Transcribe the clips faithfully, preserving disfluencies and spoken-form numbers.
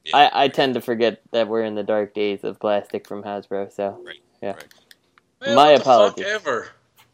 yeah. I, I tend to forget that we're in the dark days of plastic from Hasbro, so Right. yeah. Right. Man, My what apologies. The fuck ever.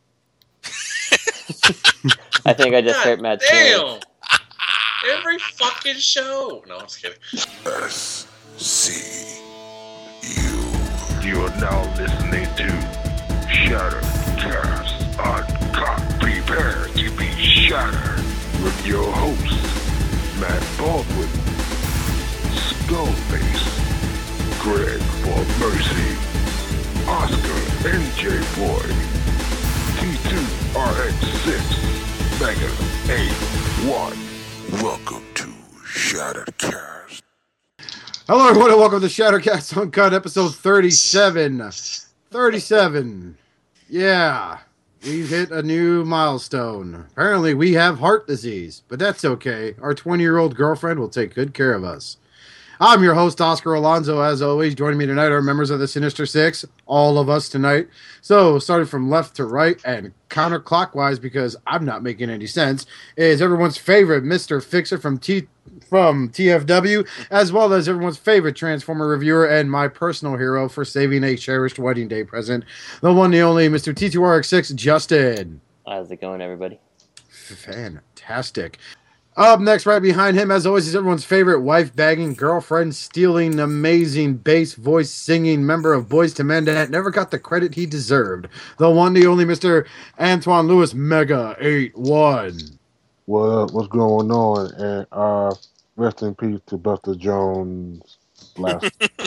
I think I just God hurt Matt's damn. feelings. Every fucking show. No, I'm just kidding. S C U. You are now listening to Shattercast Uncut. Prepare to be shattered with your hosts, Matt Baldwin, Skullface, Greg for Mercy, Oscar N J Boy, T two R X six, Mega eight one. Welcome to Shattercast. Hello everyone and welcome to Shattercast Uncut episode thirty-seven. thirty-seven. Yeah, we've hit a new milestone. Apparently we have heart disease, but that's okay. Our twenty-year-old girlfriend will take good care of us. I'm your host, Oscar Alonso, as always. Joining me tonight are members of the Sinister Six, all of us tonight. So, starting from left to right and counterclockwise, because I'm not making any sense, is everyone's favorite Mister Fixer from T from T F W, as well as everyone's favorite Transformer reviewer and my personal hero for saving a cherished wedding day present, the one, the only Mister T two R X six, Justin. How's it going, everybody? Fantastic. Up next, right behind him, as always, is everyone's favorite wife-bagging, girlfriend-stealing, amazing bass voice singing member of Boyz two Men that never got the credit he deserved. The one, the only Mister Antoine Lewis, Mega eight one. What what's going on? And uh, rest in peace to Buster Jones. Last.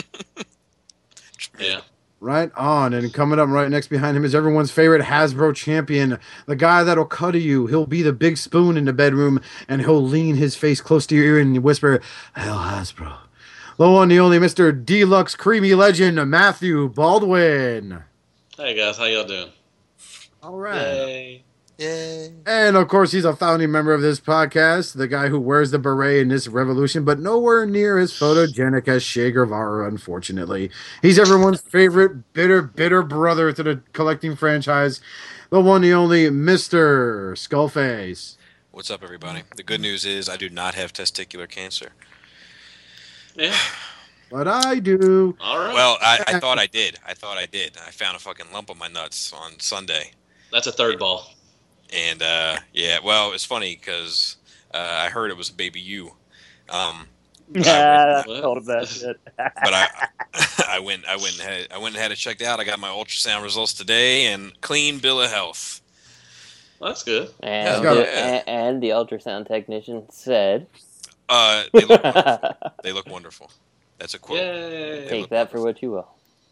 Yeah. Right on. And coming up right next behind him is everyone's favorite Hasbro champion, the guy that'll cuddle you. He'll be the big spoon in the bedroom, and he'll lean his face close to your ear and whisper, "Hail Hasbro." The one, the only Mister Deluxe Creamy Legend, Matthew Baldwin. Hey guys, how y'all doing? All right. Yay. Yay. And of course, he's a founding member of this podcast, the guy who wears the beret in this revolution, but nowhere near as photogenic as Che Guevara, unfortunately. He's everyone's favorite bitter, bitter brother to the collecting franchise, the one, the only Mister Skullface. What's up, everybody? The good news is I do not have testicular cancer. Yeah. But I do. All right. Well, I, I thought I did. I thought I did. I found a fucking lump on my nuts on Sunday. That's a third ball. And, uh, yeah, well, it's funny because uh, I heard it was a baby you. Um, Yeah, What? I told him that shit. but I, I went, I went, and had, I went and had it checked out. I got my ultrasound results today, and clean bill of health. Well, that's good. And, Yeah. the, and, and the ultrasound technician said, Uh, they look wonderful. They look wonderful. That's a quote. Yay. take that for what you will.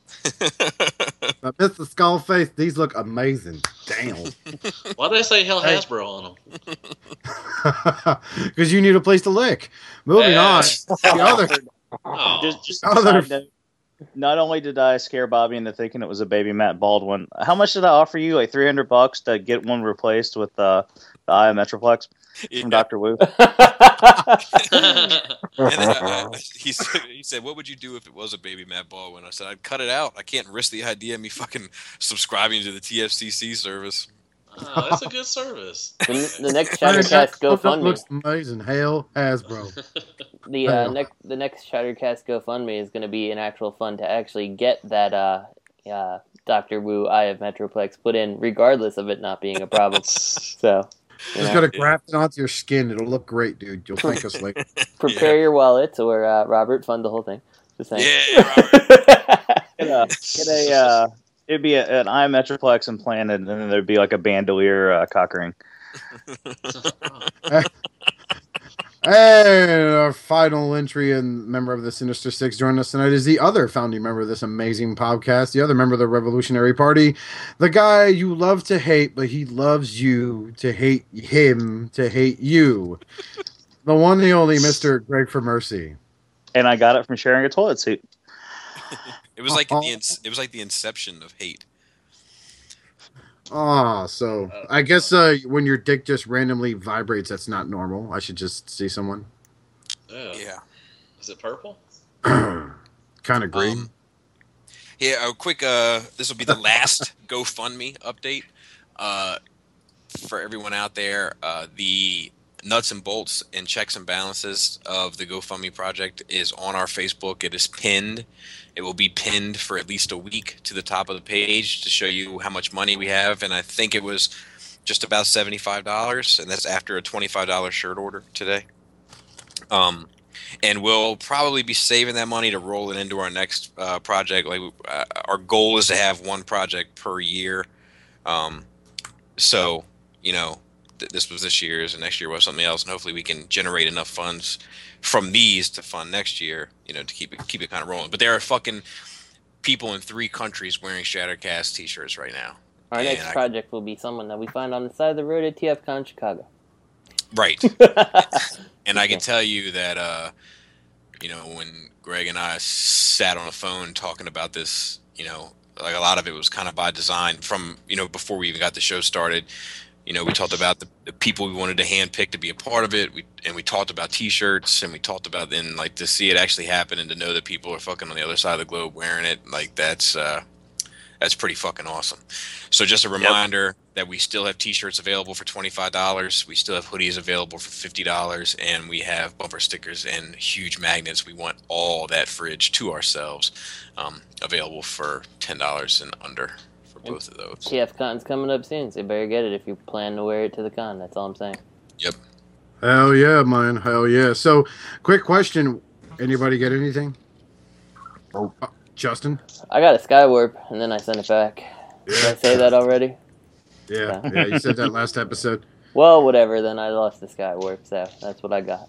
But Mister Skullface, these look amazing. Damn. Why did they say Hell Hey. Hasbro on them? Because you need a place to lick. Moving Yeah. on. The other, Oh. Just, just Other- a side note, not only did I scare Bobby into thinking it was a baby Matt Baldwin, how much did I offer you? Like three hundred bucks to get one replaced with uh, the Eye of Metroplex Yeah. from Doctor Wu? And then, uh, he said, he said, "What would you do if it was a baby Matt Baldwin?" I said, "I'd cut it out. I can't risk the idea of me fucking subscribing to the T F C C service." Oh, that's a good service. the, the next Shattercast GoFundMe. looks amazing. Hail Hasbro. The uh, next the next Shattercast GoFundMe is going to be an actual fund to actually get that uh, uh, Doctor Wu Eye of Metroplex put in, regardless of it not being a problem. So, you Just know, gotta graft it onto your skin. It'll look great, dude. You'll thank us later. prepare your wallets, or uh, Robert, fund the whole thing. Just saying. Yeah, Robert. Get a, get a uh, it'd be a, an Eye of Metroplex implanted, and then there'd be like a bandolier uh, cock ring. And our final entry and member of the Sinister Six joining us tonight is the other founding member of this amazing podcast, the other member of the Revolutionary Party, the guy you love to hate, but he loves you to hate him to hate you. The one, the only Mister Greg for Mercy. And I got it from sharing a toilet seat. It was like the ins- it was like the inception of hate. Ah, so I guess uh, when your dick just randomly vibrates, that's not normal. I should just see someone. Yeah. Yeah. Is it purple? Kind of green. Um, yeah, a quick, uh, this will be the last GoFundMe update. Uh, for everyone out there, uh, the nuts and bolts and checks and balances of the GoFundMe project is on our Facebook. It is pinned. It will be pinned for at least a week to the top of the page to show you how much money we have. And I think it was just about seventy-five dollars, and that's after a twenty-five dollar shirt order today. Um, and we'll probably be saving that money to roll it into our next uh, project. Like uh, our goal is to have one project per year. Um, so, you know, th- this was this year's, and next year was something else, and hopefully we can generate enough funds from these to fund next year, you know, to keep it keep it kind of rolling. But there are fucking people in three countries wearing Shattercast t-shirts right now. Our And next I- project will be someone that we find on the side of the road at T F Con Chicago. Right. And I can tell you that, uh, you know, when Greg and I sat on the phone talking about this, you know, like a lot of it was kind of by design from, you know, before we even got the show started. You know, we talked about the, the people we wanted to handpick to be a part of it. We and we talked about T-shirts, and we talked about then like to see it actually happen and to know that people are fucking on the other side of the globe wearing it. Like that's uh, that's pretty fucking awesome. So just a reminder yep. that we still have T-shirts available for twenty-five dollars. We still have hoodies available for fifty dollars, and we have bumper stickers and huge magnets. We want all that fridge to ourselves, um, available for ten dollars and under. Both of those. T F Con's coming up soon, so you better get it if you plan to wear it to the con. That's all I'm saying. Yep. Hell yeah, man. Hell yeah. So, quick question. Anybody get anything? Oh, uh, Justin? I got a Skywarp, and then I sent it back. Yeah. Did I say that already? Yeah, yeah, yeah you said that last episode. Well, whatever, then I lost the Skywarp, so that's what I got.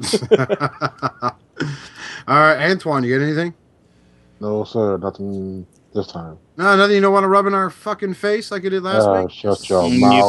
All right, Antoine, you get anything? No, sir. Nothing this time. No, nothing you don't want to rub in our fucking face like you did last uh, week? Shut your mouth.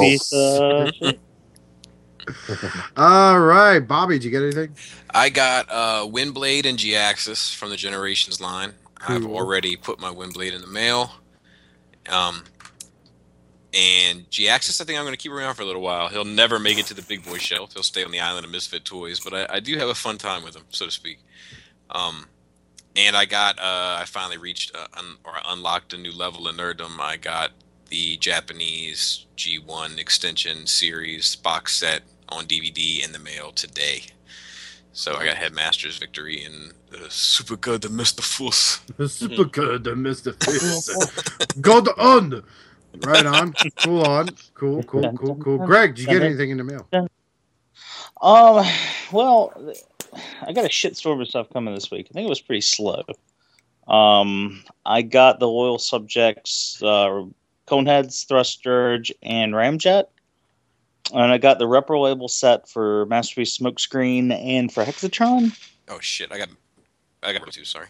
All right, Bobby, did you get anything? I got uh, Windblade and G-Axis from the Generations line. Cool. I've already put my Windblade in the mail. Um, and G-Axis, I think I'm going to keep around for a little while. He'll never make it to the big boy shelf. He'll stay on the island of Misfit Toys, but I, I do have a fun time with him, so to speak. Um, And I got, uh, I finally reached uh, un- or unlocked a new level of nerddom. I got the Japanese G one extension series box set on D V D in the mail today. So I got Headmaster's Victory and uh, Super Good Mister Fuss. Super Good Mister Fuss. Good on. Right on. Cool on. Cool, cool, cool, cool. Greg, did you get anything in the mail? Um, well... I got a shitstorm of stuff coming this week. I think it was pretty slow. Um, I got the Loyal Subjects, uh, Coneheads, Thrust Dirge, and Ramjet. And I got the Repro label set for Masterpiece Smokescreen and for Hexatron. Oh shit! I got, I got two. Sorry.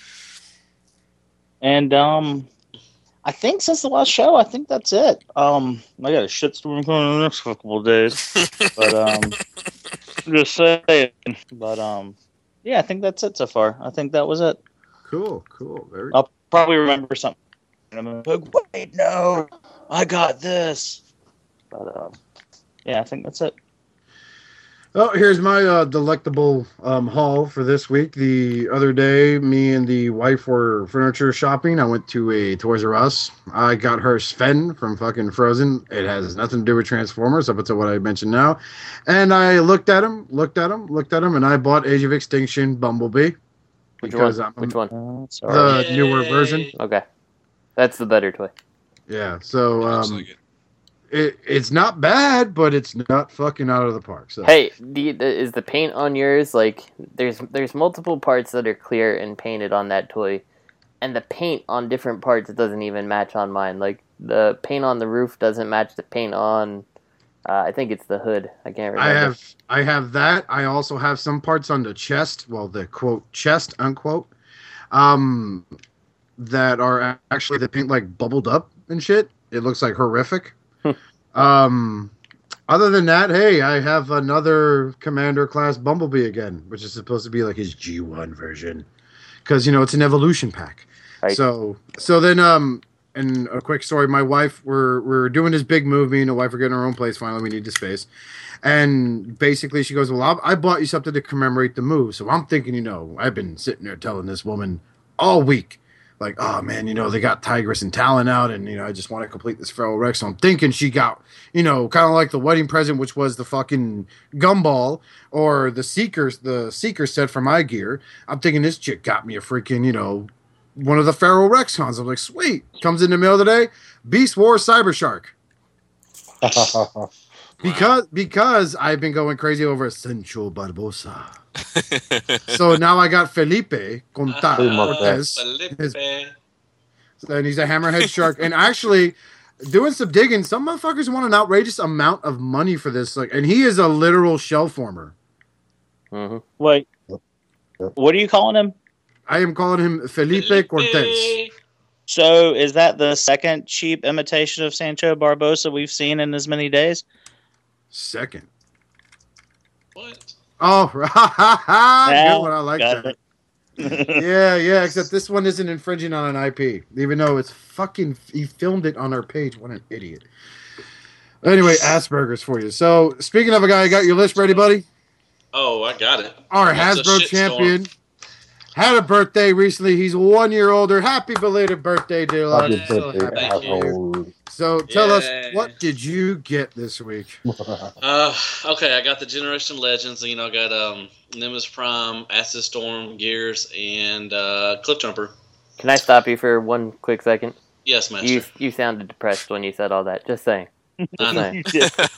And um, I think since the last show, I think that's it. Um, I got a shitstorm coming in the next couple of days, but um. Just saying, but um, yeah, I think that's it so far. I think that was it. Cool, cool. Very. I'll probably remember something. And I'm like, wait, no, I got this. But um, yeah, I think that's it. Oh, here's my uh, delectable um, haul for this week. The other day, me and the wife were furniture shopping. I went to a Toys R Us. I got her Sven from fucking Frozen. It has nothing to do with Transformers, up until what I mentioned now. And I looked at him, looked at him, looked at him, and I bought Age of Extinction Bumblebee. Which one? I'm, Which one? Uh, the Yay. newer version. Okay. That's the better toy. Yeah, so... Looks Um, like it. It, it's not bad, but it's not fucking out of the park. So. Hey, the, the, is the paint on yours like there's there's multiple parts that are clear and painted on that toy, and the paint on different parts doesn't even match on mine. Like the paint on the roof doesn't match the paint on. Uh, I think it's the hood. I can't remember. I have I have that. I also have some parts on the chest. Well, the quote chest unquote, um, that are actually the paint like bubbled up and shit. It looks like horrific. um, other than that, hey, I have another Commander class Bumblebee again, which is supposed to be like his G one version, because you know it's an evolution pack. Right. So, so then, um, and a quick story: my wife, we're we're doing this big move. Me and the wife are getting our own place. Finally, we need the space, and basically she goes, "Well, I'll, I bought you something to commemorate the move." So I'm thinking, you know, I've been sitting there telling this woman all week, like, oh man, you know, they got Tigress and Talon out, and you know, I just want to complete this Feral Rex. So I'm thinking she got, you know, kind of like the wedding present, which was the fucking gumball or the Seekers, the Seeker set for my gear. I'm thinking this chick got me a freaking, you know, one of the Feral Rex cons. I'm like, sweet. Comes in the mail today. Beast War Cyber Shark. Because because I've been going crazy over Sancho Barbosa. So now I got Felipe Conta Cortez. His, and he's a hammerhead shark. And actually, doing some digging, some motherfuckers want an outrageous amount of money for this. Like, and he is a literal shell former. Mm-hmm. Wait, what are you calling him? I am calling him Felipe, Felipe Cortez. So is that the second cheap imitation of Sancho Barbosa we've seen in as many days? Second. What? Oh, good one. I like that. It. yeah, yeah, except this one isn't infringing on an I P, even though it's fucking, he filmed it on our page. What an idiot. Anyway, Asperger's for you. So, speaking of a guy, you got your list ready, buddy? Oh, I got it. Our That's Hasbro champion had a birthday recently. He's one year older. Happy belated birthday, dear lad. Happy So birthday, happy to hear. asshole. So, tell Yay. us, what did you get this week? Uh, okay, I got the Generation Legends. You know, I got um, Nimbus Prime, Acid Storm, Gears, and uh, Cliff Jumper. Can I stop you for one quick second? Yes, Master. You you sounded depressed when you said all that. Just saying. Just I know. saying.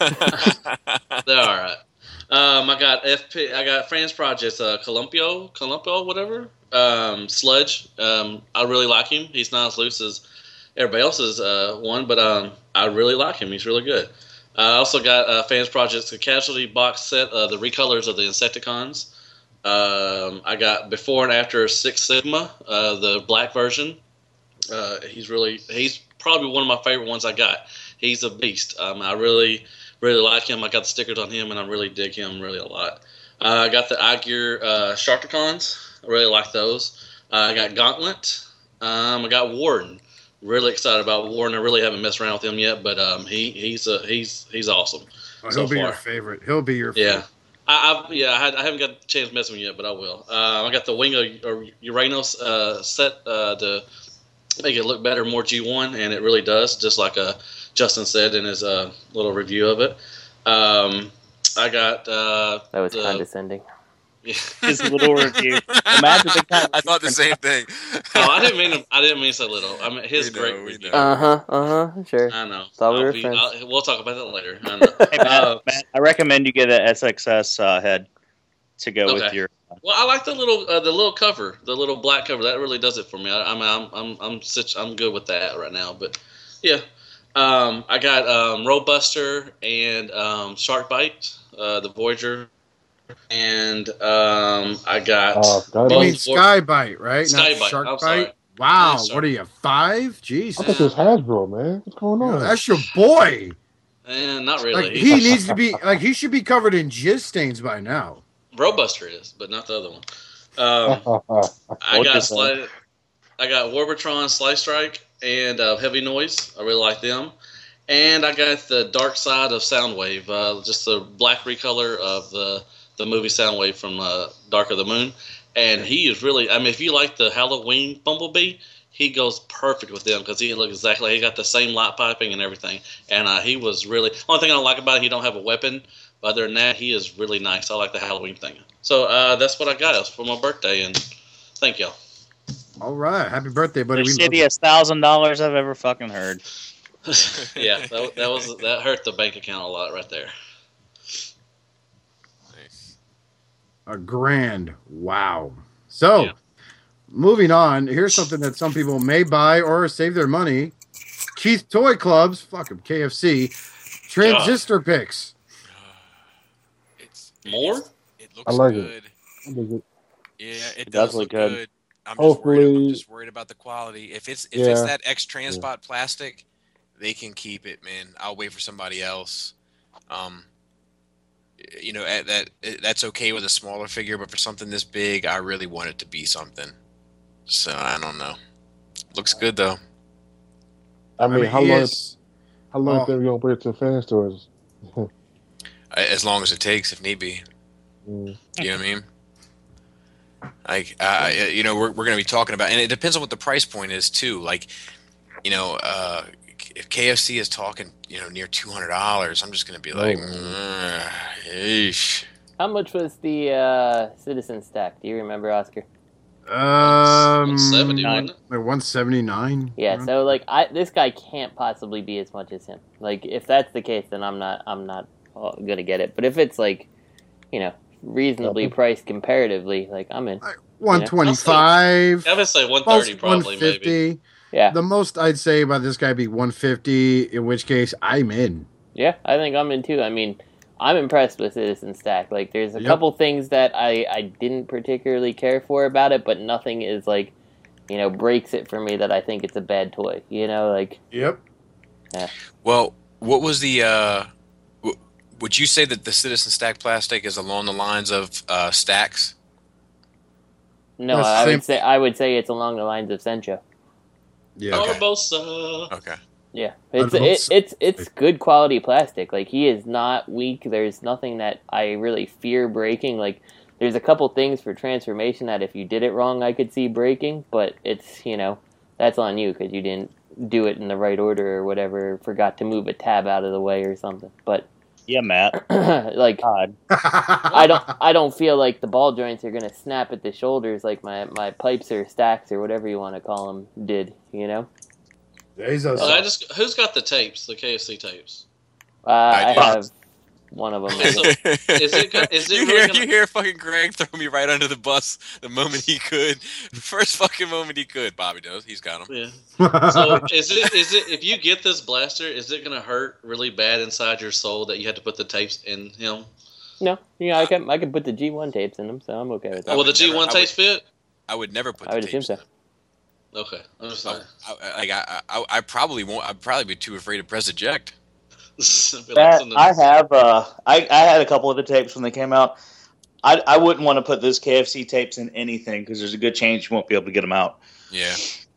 They're all right. Um, I got F P. I got France Projects. Uh, Columpio, Columpio, whatever. Um, Sludge. Um, I really like him. He's not as loose as everybody else's uh, one, but um, I really like him. He's really good. I also got uh, Fans Projects, a Casualty box set, uh, the recolors of the Insecticons. Um, I got Before and After Six Sigma, uh, the black version. Uh, he's really, he's probably one of my favorite ones I got. He's a beast. Um, I really, really like him. I got the stickers on him, and I really dig him really a lot. Uh, I got the iGear uh, Sharkticons. I really like those. Uh, I got Gauntlet. Um, I got Warden. Really excited about Warren. I really haven't messed around with him yet, but um, he he's uh, he's he's awesome. Oh, he'll so be far. your favorite. He'll be your Yeah, favorite. I, I yeah I, had, I haven't got a chance to mess with him yet, but I will. Uh, I got the Wing of or Uranus uh, set uh, to make it look better, more G one, and it really does, just like uh, Justin said in his uh, little review of it. Um, I got uh, That was the, condescending. His little review. Imagine the kind I thought the same thing. Oh, I didn't mean to, I didn't mean so little. I mean his We know, great we review. know. Uh huh. Uh huh. Sure. I know. Thought we I'll were be- friends. I'll- we'll talk about that later. I know. Hey, Matt, Uh, Matt, I recommend you get an S X S uh, head to go with Okay. your. Well, I like the little uh, the little cover, the little black cover. That really does it for me. I, I'm I'm I'm I'm such I'm good with that right now. But yeah, um, I got um, Roadbuster and um, Sharkbite, uh, the Voyager, and um, I got Uh, Skybite? You both mean Vor- Skybite, right? Skybite, Not Shark I'm Bite? sorry. Wow, I'm sorry. what are you, five? Jeez. I thought it was Hasbro, man. What's going on? That's your boy. Eh, not really. Like, he needs to be, like, he should be covered in jizz stains by now. Roadbuster is, but not the other one. Um, I What got is that? Sli- I got Warbitron, Slice Strike, and uh, Heavy Noise. I really like them. And I got the Dark Side of Soundwave, uh, just the black recolor of the the movie Soundwave from uh, Dark of the Moon. And he is really, I mean, if you like the Halloween Bumblebee, he goes perfect with them because he looks exactly, he got the same light piping and everything. And uh, he was really, only thing I don't like about it, he don't have a weapon. But other than that, he is really nice. I like the Halloween thing. So uh, that's what I got. It was for my birthday, and thank y'all. All right. Happy birthday, buddy. The We love you. shittiest thousand dollars I've ever fucking heard. Yeah, that, that was that hurt the bank account a lot right there. Nice. A grand. Wow. So, Yeah. moving on. Here's something that some people may buy or save their money. Keith Toy Clubs, fuck 'em, K F C, transistor picks. It's More? it's- It looks I like it. good. What is it? Yeah, it, It does, does look look good. good. I'm just worried. I'm Hopefully- just worried about the quality. If it's if it's Yeah. that X Transpot plastic, they can keep it, man. I'll wait for somebody else. Um, you know, at that that's okay with a smaller figure, but for something this big, I really want it to be something. So I don't know. Looks good though. I mean, how he long? is- How long Oh. are we gonna put it to fan stores? As long as it takes, if need be. Mm. You know what I mean? Like, uh, you know, we're we're going to be talking about, and it depends on what the price point is too. Like, you know, uh, if K F C is talking, you know, near two hundred dollars, I'm just going to be like, mm, eesh. How much was the uh, Citizen Stack? Do you remember, Oscar? Um, one seventy, wasn't it? like one seventy-nine. Yeah, so like I this guy can't possibly be as much as him. Like if that's the case, then I'm not I'm not uh, gonna get it. But if it's like, you know, reasonably priced comparatively, like I'm in. one twenty-five. I would say one thirty probably, maybe. Yeah. The most I'd say about this guy be one fifty, in which case I'm in. Yeah, I think I'm in too. I mean, I'm impressed with Citizen Stack. Like, there's a Yep. couple things that I, I didn't particularly care for about it, but nothing is, like, you know, breaks it for me that I think it's a bad toy. You know, like... Yep. Yeah. Well, what was the... Uh, w- would you say that the Citizen Stack plastic is along the lines of uh, Stacks? No, That's I the would same- say I would say it's along the lines of Sencho. Yeah. Okay. Barbosa. Okay. Yeah, it's I'd it, hope it's it's good quality plastic. Like he is not weak. There's nothing that I really fear breaking. Like there's a couple things for transformation that if you did it wrong, I could see breaking. But it's you know that's on you because you didn't do it in the right order or whatever. Forgot to move a tab out of the way or something. But Yeah, Matt. like God. I don't I don't feel like the ball joints are gonna snap at the shoulders like my my pipes or stacks or whatever you want to call them did. You know. Jesus. So I just who's got the tapes? The K F C tapes. Uh, I I do. have one of them. Okay, so is it go- is it you really hear gonna- you hear fucking Greg throw me right under the bus the moment he could, the first fucking moment he could. Bobby does. He's got him. Yeah. So is it is it if you get this blaster, is it gonna hurt really bad inside your soul that you had to put the tapes in him? No, you know, I can I can put the G one tapes in them, so I'm okay with I that. Will the would never- G one I tapes fit? I would never put. I the would assume tapes so. in. Okay, I'm just I, saying. I, like I, I, I probably won't. I'd probably be too afraid to press eject. Be like That, something- I have. Uh, I I had a couple of the tapes when they came out. I I wouldn't want to put those K F C tapes in anything because there's a good chance you won't be able to get them out. Yeah.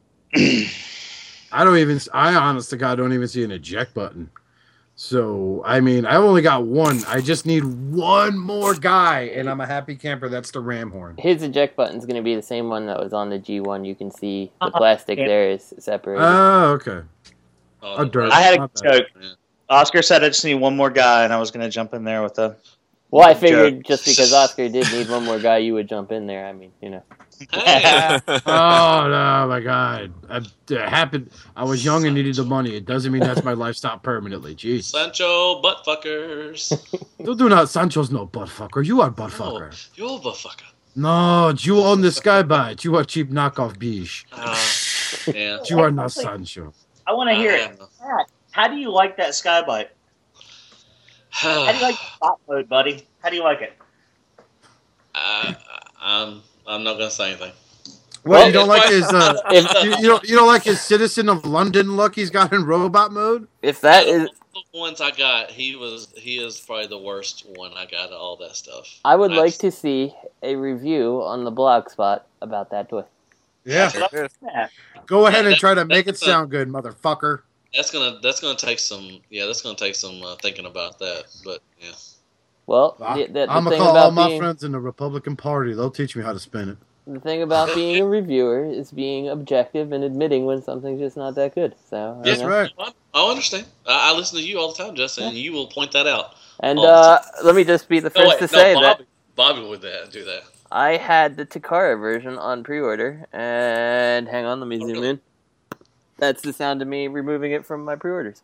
I don't even. I honest to God don't even see an eject button. So I mean, I only got one. I just need one more guy, and I'm a happy camper. That's the ram horn. His eject button's going to be the same one that was on the G one. You can see the Uh-huh. plastic Yeah. there is separated. Oh, okay. Oh, a dirt. I had a Not bad. joke. Oscar said I just need one more guy, and I was going to jump in there with a. well, I figured joke. just because Oscar did need one more guy, you would jump in there. I mean, you know. Hey, Oh no, my God! I, it happened. I was young and needed the money. It doesn't mean that's my lifestyle permanently. Jeez. Sancho butt fuckers. Don't do not. Sancho's no butt fucker. You are butt Oh, fucker. you're a butt fucker. No, you own the Skybite. You are cheap knockoff biche. Uh, yeah. You are not Sancho. I want to hear I it. don't know. Matt, how do you like that Skybite? How do you like the bot mode, buddy? How do you like it? I, I'm I'm not gonna say anything. What Well, you don't if like I- his uh, If you, you don't you don't like his Citizen of London look he's got in robot mode? if that is, The ones I got, he was he is probably the worst one I got of all that stuff. I would I like just- to see a review on the blog spot about that toy. Yeah. Yeah. Go ahead and that- try to make it that's a- sound good, motherfucker. That's gonna that's gonna take some yeah that's gonna take some uh, thinking about that. But yeah, Well, I, the, the, the I'm gonna thing call all about my being friends in the Republican Party. They'll teach me how to spin it. the thing about being a reviewer is being objective and admitting when something's just not that good. So you That's know. right. I, I understand. I, I listen to you all the time, Justin, and you will point that out. And all the uh, time. let me just be the No, first wait, to no, say that Bobby, Bobby would that, do that. I had the Takara version on pre-order, and hang on, let me Oh, zoom really? in. That's the sound of me removing it from my pre-orders.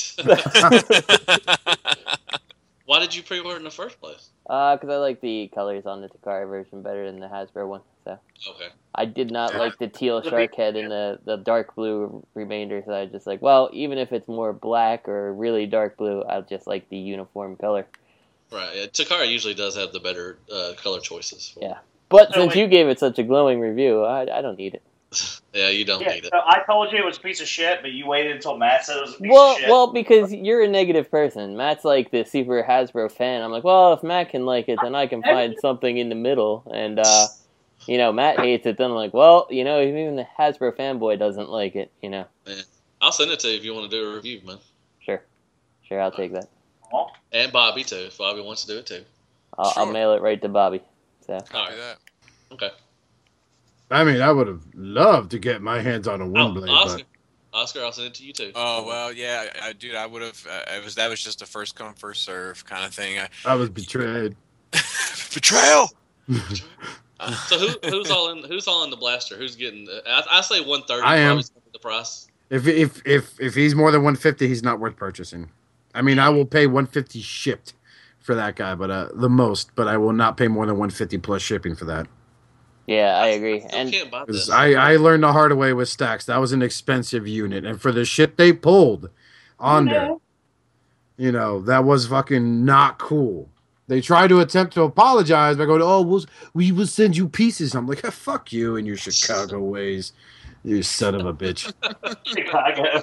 Why did you pre-order in the first place? Uh, because I like the colors on the Takara version better than the Hasbro one. So Okay. I did not like the teal shark head and the, the dark blue remainder. So I just like, well, even if it's more black or really dark blue, I'll just like the uniform color. Right. Yeah, Takara usually does have the better uh, color choices. For Yeah. But So since wait- you gave it such a glowing review, I, I don't need it. Yeah, you don't Yeah, need it. so I told you it was a piece of shit, but you waited until Matt said it was a piece Well, of shit. well, because you're a negative person. Matt's like the super Hasbro fan. I'm like, well, if Matt can like it, then I can find something in the middle. And uh, you know, Matt hates it. Then I'm like, well, you know, even the Hasbro fanboy doesn't like it. You know, I'll send it to you if you want to do a review, man. sure, sure, I'll take that. Aw. And Bobby too, if Bobby wants to do it too. I'll, I'll Sure. mail it right to Bobby. So All Copy right. that. Okay. I mean, I would have loved to get my hands on a wind Oh, blade, Oscar, but Oscar, I'll send it to you too. Oh well, yeah, I, I dude, I would have. Uh, it was that was just a first come first serve kind of thing. I, I was betrayed. betrayal. Uh, So who who's all in who's all in the blaster? Who's getting? The, I, I say one thirty. I am. The price. If if if if he's more than one fifty, he's not worth purchasing. I mean, I will pay one fifty shipped for that guy, but uh, the most. But I will not pay more than one fifty plus shipping for that. Yeah, I agree. Still And can't buy 'Cause this. I I learned the hard way with Stacks. That was an expensive unit, and for the shit they pulled on there, you know, that was fucking not cool. They tried to attempt to apologize by going, "Oh, we'll, we will send you pieces." I'm like, oh, "Fuck you and your Chicago ways, you son of a bitch." Chicago.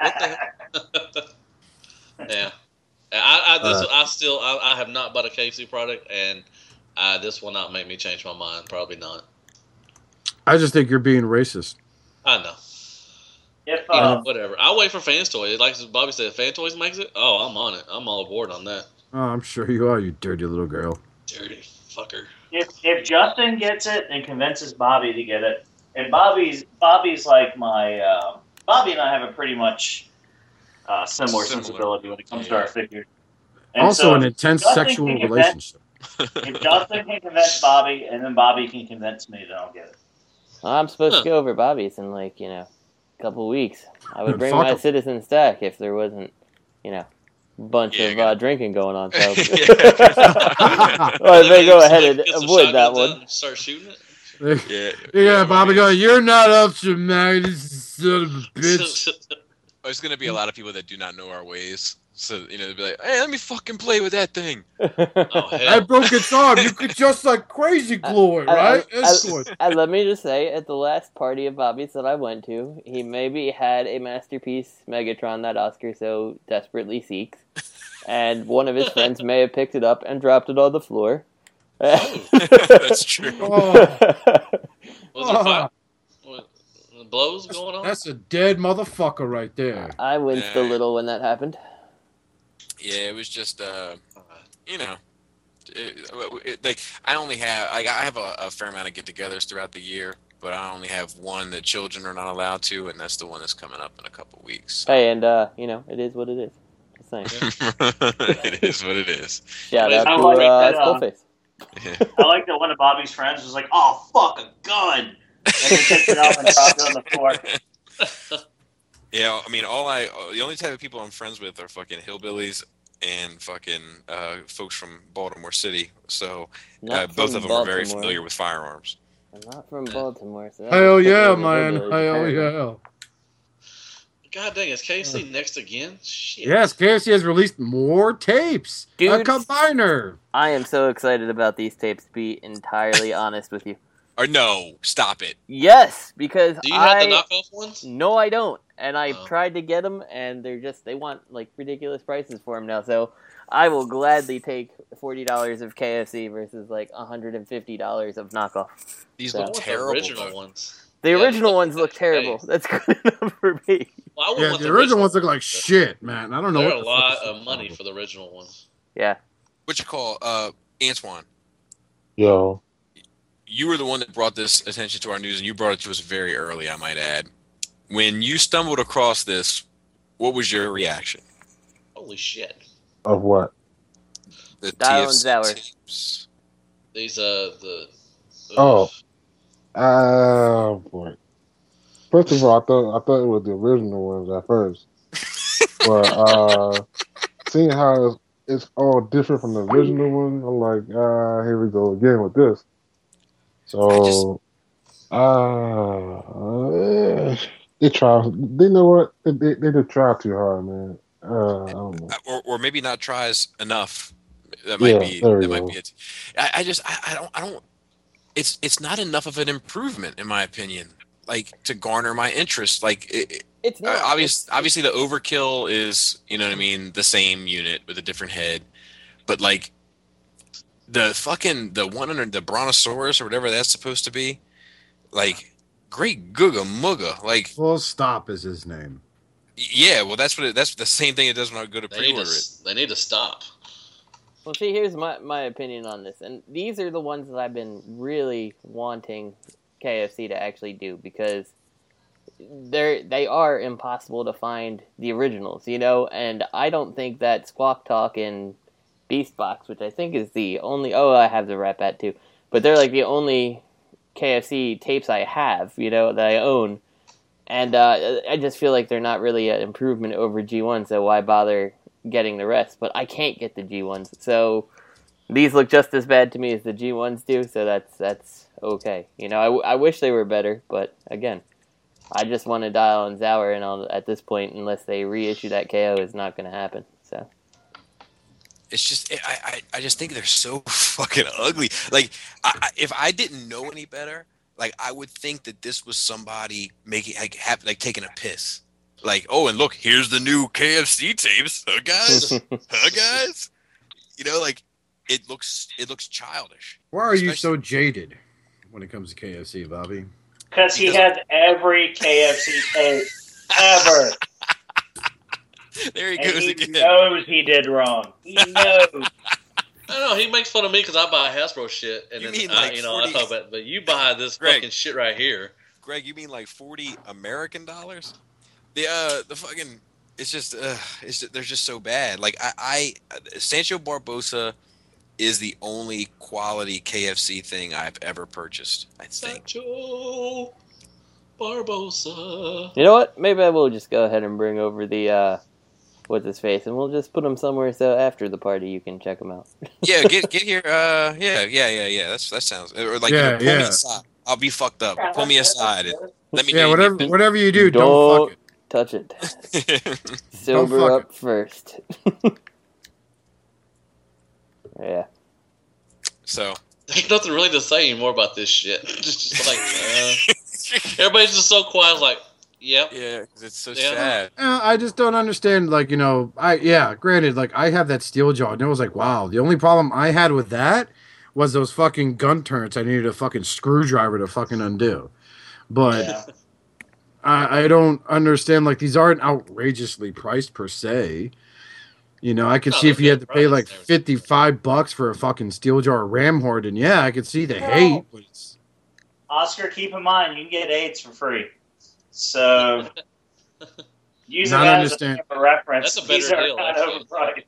Yeah, I, I this Uh, I still I, I have not bought a K F C product, and uh, this will not make me change my mind. Probably not. I just think you're being racist. I know. If You know, uh, whatever. I'll wait for Fans Toys. Like Bobby said, if Fan Toys makes it, oh, I'm on it. I'm all aboard on that. Oh, I'm sure you are, you dirty little girl. Dirty fucker. if if Justin gets it and convinces Bobby to get it, and Bobby's Bobby's like my uh, Bobby and I have a pretty much uh, similar, Similar. sensibility when it comes to Yeah. our figures. And Also, so an intense Justin sexual can convince- relationship. If Justin can convince Bobby, and then Bobby can convince me, then I'll get it. I'm supposed Huh. to go over Bobby's in like you know, a couple weeks. I would bring Fuck my 'em. Citizen stack if there wasn't, you know, a bunch Yeah, of got- uh, drinking going on. So, Yeah. well, they go Just, ahead like, and get some avoid that shotguns out one. and start shooting it. yeah, Yeah, Bobby, well, go. You're not ultra Magnus, son of a bitch. There's gonna be a lot of people that do not know our ways, so you know they'll be like, "Hey, let me fucking play with that thing." Oh I hell! broke its arm. You could just like crazy glue it, I- right? I- That's I- good. And let me just say, at the last party of Bobby's that I went to, he maybe had a masterpiece Megatron that Oscar so desperately seeks, and one of his friends may have picked it up and dropped it on the floor. That's true. Oh, Was there fight? What, blows going on? that's a dead motherfucker right there. I winced a Yeah. little when that happened. Yeah, it was just, uh, you know, it, it, like I only have, like, I have a, a fair amount of get-togethers throughout the year, but I only have one that children are not allowed to, and that's the one that's coming up in a couple weeks. Hey, and uh, you know, it is what it is. Just saying. It is what it is. Shout out I to like uh, that, uh, Skullface. I like that one of Bobby's friends was like, "Oh, fuck a gun," and then picked it up and dropped it on the floor. Yeah, I mean, all I, the only type of people I'm friends with are fucking hillbillies and fucking uh, folks from Baltimore City. So Not uh, both from of them are very Baltimore. familiar with firearms. I'm not from Baltimore, so that Hell would put me yeah, in the man. hillbillies, Hell apparently. yeah. God dang, is K F C next again? Shit. Yes, K F C has released more tapes. A Dude. combiner. I am so excited about these tapes, to be entirely honest with you. Or no, stop it. Yes, because Do you have I the knockoff ones? no, I don't, and I Oh. tried to get them, and they're just they want like ridiculous prices for them now. So I will gladly take forty dollars of K F C versus like a hundred and fifty dollars of knockoff. These I look I want the terrible. original though. ones. The Yeah, original they ones look look like terrible. face. That's good enough for me. Well, I would Yeah, want the original ones look ones. like shit, man. I don't know. They're what a the lot fuck is of this money problem. for the original ones. Yeah. What you call, uh, Antoine? Yo, You were the one that brought this attention to our news, and you brought it to us very early, I might add. When you stumbled across this, what was your reaction? Holy shit! of what? The Dial and T F C Zower. tapes. These uh the. Oh. Oh boy. First of all, I thought I thought it was the original ones at first, but uh, seeing how it's, it's all different from the original one, I'm like, ah, here we go again with this. So, uh, they try. They know what they they, they just try too hard, man. Uh, I don't know. Uh, or, or maybe not tries enough. That might Yeah, be. there we That might go. be it. I, I just, I, I don't, I don't. It's, it's not enough of an improvement, in my opinion. Like to garner my interest. Like, it, It's uh, not obvious, it's- obviously, the overkill is, you know what I mean, the same unit with a different head, but like the fucking the one under the Brontosaurus or whatever that's supposed to be, like, great googa mugga. Like, Full Stop is his name. yeah, well, that's what it, that's the same thing it does when I go to They need pre-order to. it. They need to stop. Well, see, here's my, my opinion on this, and these are the ones that I've been really wanting K F C to actually do, because they're they are impossible to find the originals, you know. And I don't think that Squawk Talk and Beast Box, which I think is the only oh I have the Rat Bat too, but they're like the only K F C tapes I have, you know, that I own. And uh, I just feel like they're not really an improvement over G one, so why bother getting the rest? But I can't get the G ones, so these look just as bad to me as the G ones do, so that's that's okay. You know, I, w- I wish they were better, but again, I just want to dial and Zower, and I'll, at this point, unless they reissue that K O, is not going to happen. So it's just, I, I, I just think they're so fucking ugly. Like, I, I, if I didn't know any better, like, I would think that this was somebody making, like, have, like taking a piss. Like, oh, and look, here's the new K F C tapes, huh, guys? huh, guys? You know, like, it looks, it looks childish. Why are you Especially- so jaded when it comes to K F C, Bobby? Because he has every K F C tape ever. There he And goes he again. knows he did wrong. He knows. I know he makes fun of me because I buy Hasbro shit, and You then, mean uh, like you know forty I talk about, but you buy this Greg. fucking shit right here. Greg, you mean like forty American dollars? The uh, the fucking, it's just, uh, it's just, they're just so bad. Like I, I, Sancho Barbosa is the only quality K F C thing I've ever purchased. I think. Sancho Barbosa. you know what? Maybe I will just go ahead and bring over the uh, what's his face, and we'll just put them somewhere so after the party you can check them out. Yeah, get get here. Uh, yeah, yeah, yeah, yeah. That's that sounds or like Yeah, you know, pull me yeah. aside. I'll be fucked up. Pull me aside and let me. Yeah, get- whatever whatever you do, don't, fuck Touch it. it. Silver fuck up first. yeah. So There's nothing really to say anymore about this shit. just, just like uh, everybody's just so quiet. Like, yep. yeah, 'cause it's so Yeah. sad. Uh, I just don't understand, like, you know, I, yeah, granted, like, I have that steel jaw, and it was like, wow, the only problem I had with that was those fucking gun turrets I needed a fucking screwdriver to fucking undo. But Yeah. I, I don't understand, like, these aren't outrageously priced per se. You know, I could No, see if they're you had to good pay price like and everything. fifty-five bucks for a fucking steel jar ram horde, and yeah, I could see the hate, but it's, Oscar, keep in mind, you can get AIDS for free. So, using Not that understand- as a reference, That's a better these are deal, not actually. overpriced.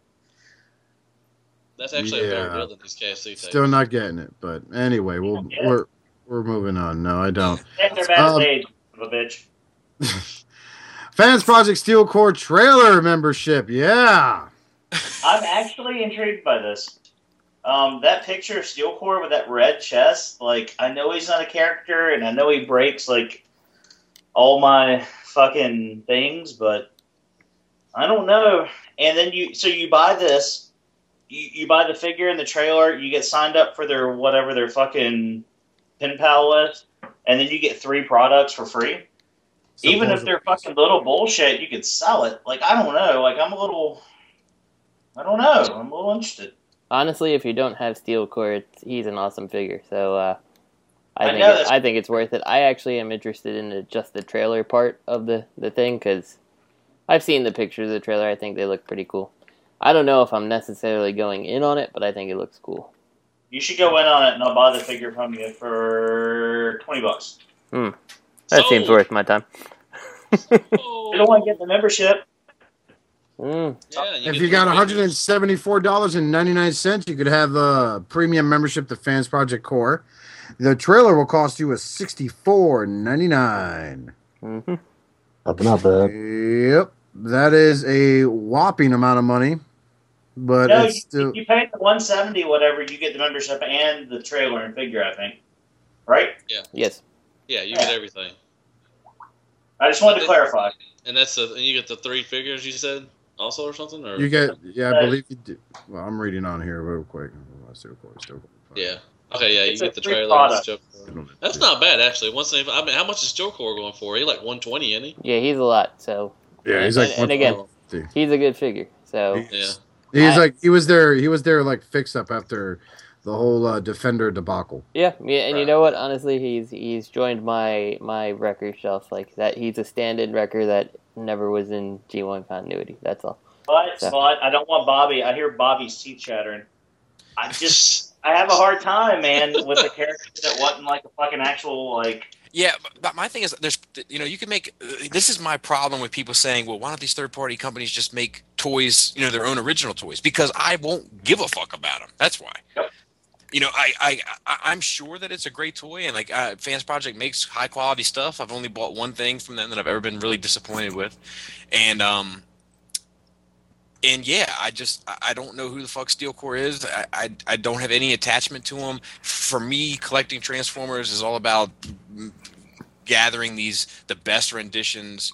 That's actually a better Yeah. deal than these K F C tapes. still not getting it. But anyway, we'll, Yeah. we're we're moving on. No, I don't. Take their bad Um, AIDS, son of a bitch. Fans Project Steel Core trailer membership, yeah. I'm actually intrigued by this. Um, that picture of Steel Core with that red chest, like, I know he's not a character, and I know he breaks, like, all my fucking things, but I don't know. And then you, so you buy this, you, you buy the figure and the trailer, you get signed up for their, whatever their fucking pen pal list, and then you get three products for free. Even if they're fucking little bullshit, you could sell it. Like, I don't know. Like, I'm a little, I don't know. I'm a little interested. Honestly, if you don't have Steel Core, it's, he's an awesome figure. So uh, I, I think know it, that's- I think it's worth it. I actually am interested in the, just the trailer part of the, the thing, because I've seen the pictures of the trailer. I think they look pretty cool. I don't know if I'm necessarily going in on it, but I think it looks cool. You should go in on it, and I'll buy the figure from you for twenty bucks. That Sold. seems worth my time. Oh. You don't want to get the membership. Mm. Yeah, If get you the got one hundred figures. seventy-four dollars and ninety-nine cents, you could have a premium membership to Fans Project Core. The trailer will cost you a sixty-four ninety-nine. hmm That's not bad. Yep, that is a whopping amount of money, but No, it's you, still if you pay the one seventy, whatever, you get the membership and the trailer and figure. I think, right? Yes. Yeah, you get everything, I just wanted to clarify. and that's the and you get the three figures you said also or something or you get. Yeah, I Uh, believe you do. Well, I'm reading on here real quick. Still Core, still Core. yeah. Okay, yeah, you It's a get the free trailer. product. Joe Core. That's not bad actually. Once they, I mean, how much is Joe Core going for? He like one twenty, isn't he? Yeah, he's a lot. So Yeah, he's like. and, and again, he's a good figure. So Yeah. He's I- like he was there. He was there like fix up after the whole uh, Defender debacle. yeah, yeah, and you Right. know what? Honestly, he's he's joined my my record shelf like that. He's a stand-in wrecker that never was in G one continuity. That's all. But, Yeah. but I don't want Bobby. I hear Bobby's teeth chattering. I just, I have a hard time, man, with a character that wasn't like a fucking actual like. Yeah, but my thing is, there's, you know, you can make. This is my problem with people saying, well, why don't these third-party companies just make toys, you know, their own original toys? Because I won't give a fuck about them. That's why. Yep. You know, I, I, I, I'm sure that it's a great toy, and like uh, Fans Project makes high quality stuff. I've only bought one thing from them that I've ever been really disappointed with, and um, and yeah, I just I don't know who the fuck Steel Core is. I, I, I don't have any attachment to them. For me, collecting Transformers is all about gathering these the best renditions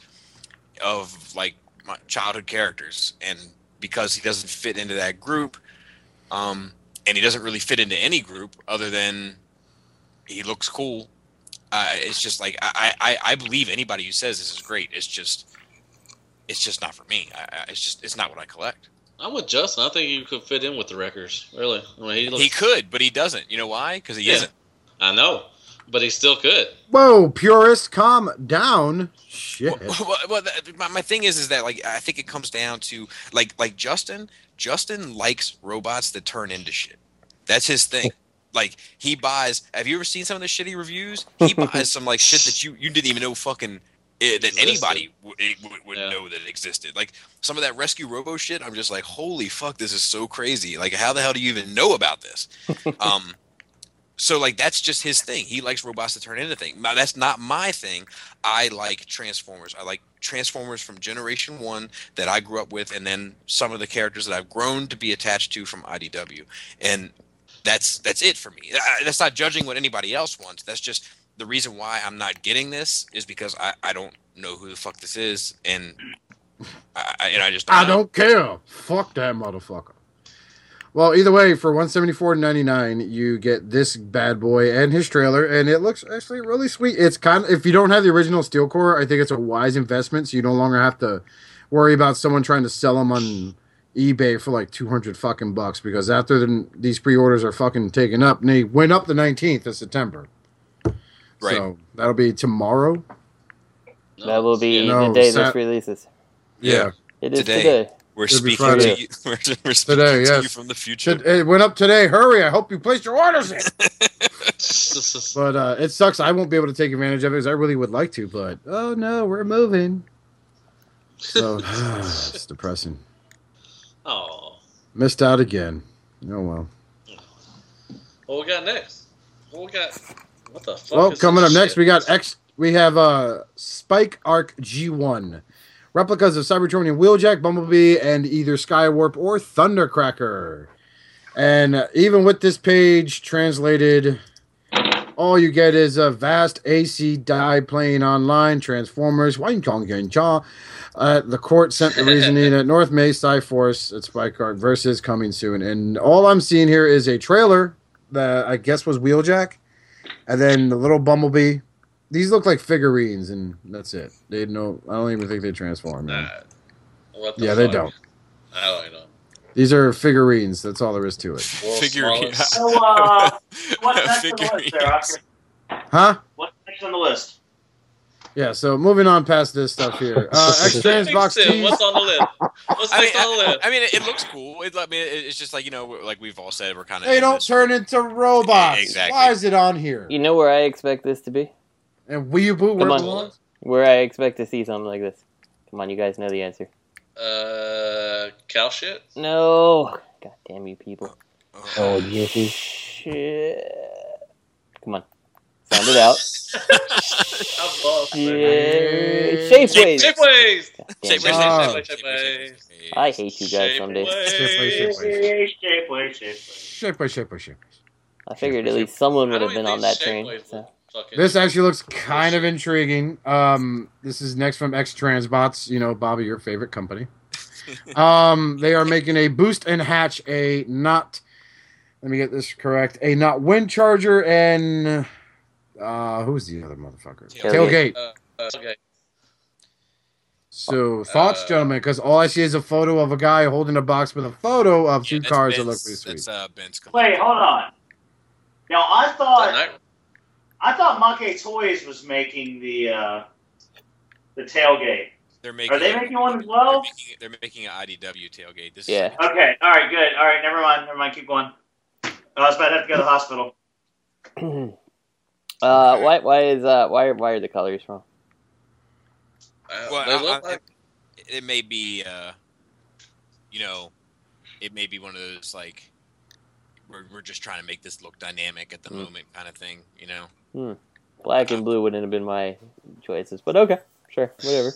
of like my childhood characters, and because he doesn't fit into that group, um. And he doesn't really fit into any group other than he looks cool. Uh, it's just like I, I, I believe anybody who says this is great. It's just, it's just not for me. I, I, it's just, it's not what I collect. I'm with Justin. I think you could fit in with the Wreckers. Really, I mean, he, looks, he could, but he doesn't. You know why? Because he Yeah. isn't. I know, but he still could. Whoa, purist, calm down. Shit. Well, well, well, that- my, my thing is, is that like I think it comes down to like, like Justin. Justin likes robots that turn into shit. That's his thing. Like he buys. Have you ever seen some of the shitty reviews? He buys some like shit that you, you didn't even know fucking eh, that Existed. anybody w- would, would Yeah. know that it existed. Like some of that Rescue Robo shit. I'm just like, holy fuck, this is so crazy. Like how the hell do you even know about this? um, so like that's just his thing. He likes robots that turn into things. Now that's not my thing. I like Transformers. I like Transformers from Generation One that I grew up with, and then some of the characters that I've grown to be attached to from I D W, and that's that's it for me. I, that's not judging what anybody else wants. That's just the reason why I'm not getting this is because I, I don't know who the fuck this is, and I, I- and I just don't I know. don't care. Fuck that motherfucker. Well, either way, for one seventy-four ninety-nine, you get this bad boy and his trailer, and it looks actually really sweet. It's kind of, if you don't have the original Steel Core, I think it's a wise investment, so you no longer have to worry about someone trying to sell them on eBay for like two hundred fucking bucks, because after the, these pre-orders are fucking taken up, and they went up the nineteenth of September. Right. So that'll be tomorrow. No, That will be No, the day Sat- this releases. Yeah. It is Today. today. We're It'll be speaking to Friday. you. We're, we're speaking Today, to yes. you from the future. Should- It went up today. Hurry. I hope you placed your orders in. But uh, it sucks. I won't be able to take advantage of it because I really would like to, but oh no, we're moving. So it's depressing. Oh, Missed out again. Oh well. what we got next? What we got? What the fuck? Well, is coming up this next, shit? we got X. We have uh, Spike Arc G one. Replicas of Cybertron and Wheeljack, Bumblebee, and either Skywarp or Thundercracker. And uh, even with this page translated, all you get is a vast A C die playing online, Transformers, Wine Chong Gen Cha. Uh, the court sent the reasoning at North May Cyforce at Spike Arc versus coming soon. And all I'm seeing here is a trailer that I guess was Wheeljack. And then the little Bumblebee. These look like figurines, and that's it. They know. I don't even think they transform. Man. Nah. What the Yeah, they fuck? don't. I don't know. These are figurines. That's all there is to it. World's Figurine. smallest. So, uh, what's next on the list there, Figurines. Oscar? Huh? What's next on the list? Yeah. So moving on past this stuff here. Uh, X Transbox Fix it. tees. What's on the list? What's I mean, next on the I, list? I mean, it, it looks cool. It, I mean, it, it's just like you know, like we've all said, we're kind of They don't turn into robots. Exactly. Why is it on here? You know where I expect this to be? And Weeaboo, where Come it on. belongs? Where I expect to see something like this. Come on, you guys know the answer. Uh, cow shit. No. God damn you people. Oh, Jiffy. Shit. Come on. Sound it out. I'm lost, man. Shit. Shapeways. Shapeways. God damn Shapeways, it. Oh. Shapeways, Shapeways. I hate you guys some days. Shapeways. Shapeways. Shapeways, Shapeways. Shaper, shaper, shaper. I figured at least someone I would don't have been even on that think train. Shapeways So. would fucking- This actually looks kind of intriguing. Um, this is next from X Transbots. You know, Bobby, your favorite company. Um, they are making a boost and hatch a not. Let me get this correct. A not wind charger and uh, who's the other motherfucker? Tailgate. Tailgate. Uh, uh, okay. So thoughts, Uh, gentlemen? Because all I see is a photo of a guy holding a box with a photo of two Yeah, that's cars that Ben's- look pretty sweet. That's uh, Ben's. Wait, hold on. Now I Is thought that night- I thought Monkey Toys was making the uh, the tailgate. They're making. Are they making one as They're well? making, they're making an I D W tailgate. This Yeah. Is, Okay. All right. Good. All right. Never mind. Never mind. Keep going. I was about to have to go to the hospital. uh, why why is uh why why are the colors wrong? Uh, Well, they I- look I- like it, it may be, uh, you know, it may be one of those like we're we're just trying to make this look dynamic at the Mm. moment kind of thing, you know. Black and blue wouldn't have been my choices, but okay, sure, whatever.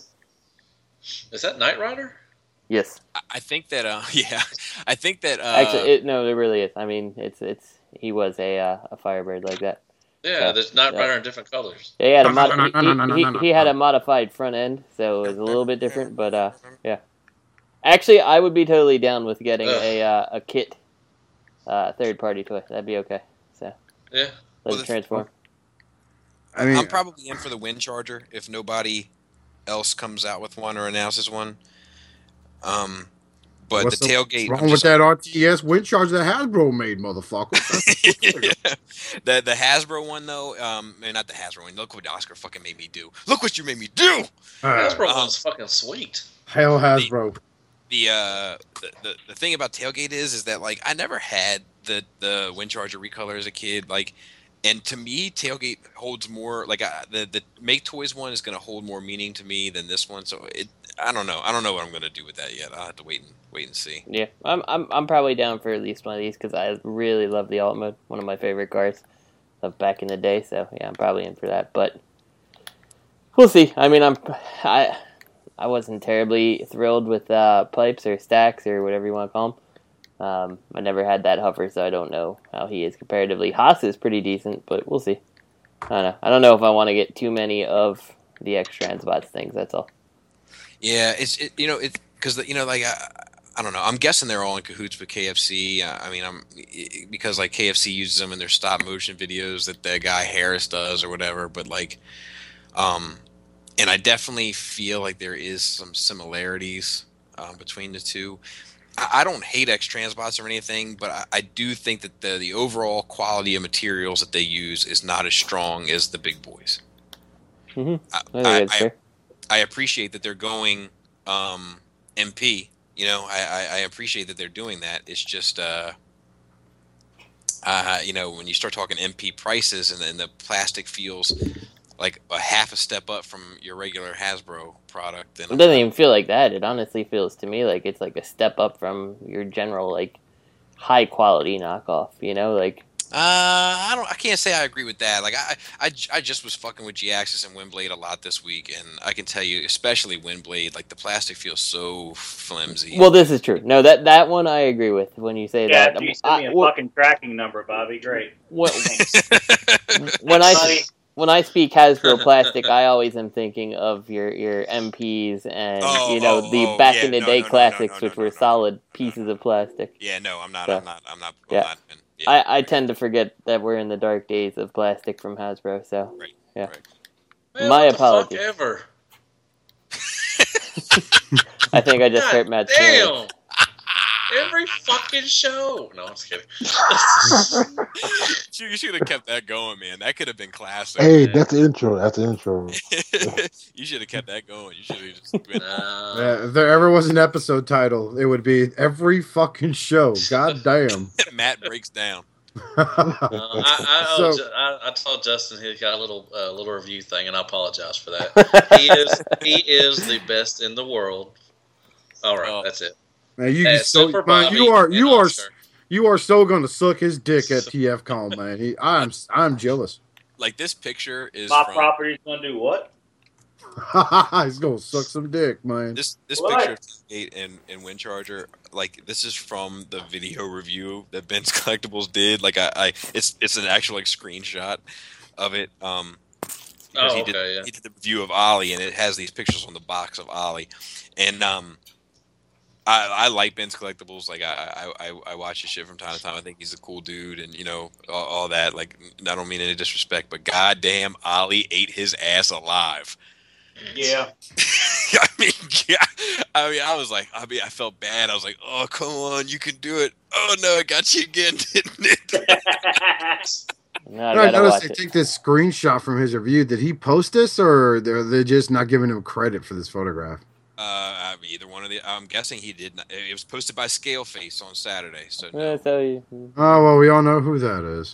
Is that Knight Rider? Yes, I, I think that, uh, yeah, I think that, uh, actually, it, no, it really is. I mean, it's it's he was a uh, a Firebird like that. Yeah, Yeah. there's Knight Yeah. Rider in different colors. He had a No, mod- no, no, he, no, no, no, he, no, no, he had no. a modified front end, so it was a little bit different. But uh, yeah, actually, I would be totally down with getting Ugh. a uh, a kit, uh, third party toy. That'd be okay. So Yeah. let Well, it the- transform. I mean, I'm probably in for the Wind Charger if nobody else comes out with one or announces one. Um, but what's the tailgate, wrong I'm with just- that R T S wind charger that Hasbro made, motherfucker? the the Hasbro one though, um, I mean, not the Hasbro one. Look what Oscar fucking made me do. Look what you made me do. Uh, Hasbro um, one's fucking sweet. hell, Hasbro. The uh, the, the the thing about tailgate is, is that like I never had the the Wind Charger recolor as a kid, like. And to me, tailgate holds more. Like I, the the Make Toys one is going to hold more meaning to me than this one. So it, I don't know. I don't know what I'm going to do with that yet. I'll have to wait and wait and see. Yeah, I'm I'm I'm probably down for at least one of these because I really love the alt mode. One of my favorite cars of back in the day. So yeah, I'm probably in for that. But we'll see. I mean, I'm I I wasn't terribly thrilled with uh, pipes or stacks or whatever you want to call them. Um, I never had that hover, so I don't know how he is comparatively. Haas is pretty decent, but we'll see. I don't know. I don't know if I want to get too many of the extra Transbots things. That's all. Yeah, it's it, you know it's because you know like I, I don't know. I'm guessing they're all in cahoots with K F C. Uh, I mean, I'm because like K F C uses them in their stop motion videos that the guy Harris does or whatever. But like, um, and I definitely feel like there is some similarities um, between the two. I don't hate X Transbots or anything, but I, I do think that the the overall quality of materials that they use is not as strong as the big boys. Mm-hmm. I, I think I, that's I, fair. I appreciate that they're going um, M P. You know, I, I, I appreciate that they're doing that. It's just, uh, uh, you know, when you start talking M P prices and then the plastic feels like a half a step up from your regular Hasbro product, then It doesn't even feel like that. It honestly feels to me like it's like a step up from your general like high quality knockoff. You know, like Uh, I don't. I can't say I agree with that. Like I, I, I just was fucking with G-Axis and Windblade a lot this week, and I can tell you, especially Windblade, like the plastic feels so flimsy. well, this is true. No, that that one I agree with when you say Yeah, that. if you I- send me a wh- fucking tracking number, Bobby, great. wh- when I Buddy. when I speak Hasbro plastic, I always am thinking of your your M Ps and Oh, you know oh, the oh, back yeah, in the no, day no, no, classics, no, no, which no, were no, no. solid pieces of plastic. yeah, no, I'm not. So, I'm not. I'm not. I'm yeah. not. Yeah. I, I tend to forget that we're in the dark days of plastic from Hasbro. So Right. yeah. Right. Man, My what the apologies. fuck ever. I think I just God hurt Matt's feelings. damn. Every fucking show. No, I'm just kidding. You should have kept that going, man. That could have been classic. Hey, that's the intro. That's the intro. You should have kept that going. You should have just been. Uh, Yeah, if there ever was an episode title, it would be every fucking show. God damn. Matt breaks down. Uh, I, I, So- owe Ju- I, I told Justin he got a little uh, little review thing, and I apologize for that. He is he is the best in the world. All right, Oh. that's it. Man, you Uh, can so, Super man, Bobby you are and you are Oscar. you are so gonna suck his dick at T F Con, man. He, I'm I'm jealous. Like this picture is My from property's gonna do what? He's gonna suck some dick, man. this this What? picture of T eight and and Wind Charger. Like this is from the video review that Ben's Collectibles did. Like I, I it's it's an actual like screenshot of it. Um, because Oh, he okay, did yeah. he did the review of Ollie, and it has these pictures on the box of Ollie, and um. I, I like Ben's Collectibles. Like I, I, I- I watch his shit from time to time. I think he's a cool dude, and you know all, all that. Like I don't mean any disrespect, but goddamn, Ollie ate his ass alive. Yeah. I mean, yeah. I mean, I was like, I mean, I felt bad. I was like, oh, come on, you can do it. Oh no, I got you again, didn't it? No, I I gotta noticed watch they it. take this screenshot from his review. Did he post this, or they're they just not giving him credit for this photograph? Uh, either one of the. I'm guessing he did not. It was posted by Scaleface on Saturday. So no. Yeah, so you, Oh well, we all know who that is.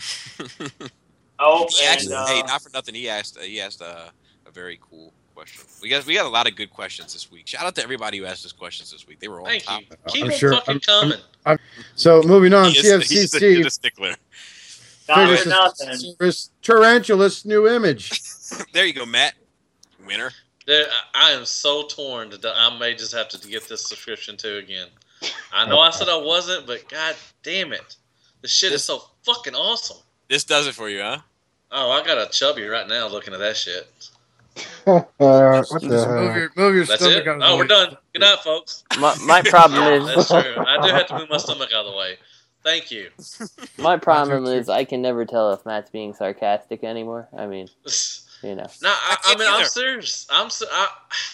Oh, He and actually, uh, hey, not for nothing. He asked. Uh, he asked uh, a very cool question. We got we got a lot of good questions this week. Shout out to everybody who asked us questions this week. They were all Thank top. you. Keep I'm them sure- fucking I'm- coming. So moving on, He is- he's a- he's C F C C a stickler. not figures for nothing. service Tarantulas new image. There you go, Matt. Winner. There, I I am so torn that I may just have to get this subscription too again. I know I said I wasn't, but god damn it. This shit is so fucking awesome. This does it for you, huh? Oh, I got a chubby right now looking at that shit. Uh, what Just the move hell? your, move your That's stomach it? out of the Oh, way. we're done. Good night, folks. my my problem That's is true. I do have to move my stomach out of the way. Thank you. my problem is I can never tell if Matt's being sarcastic anymore. I mean, you know. No, I, I I can't mean I'm either. serious. I'm se- I,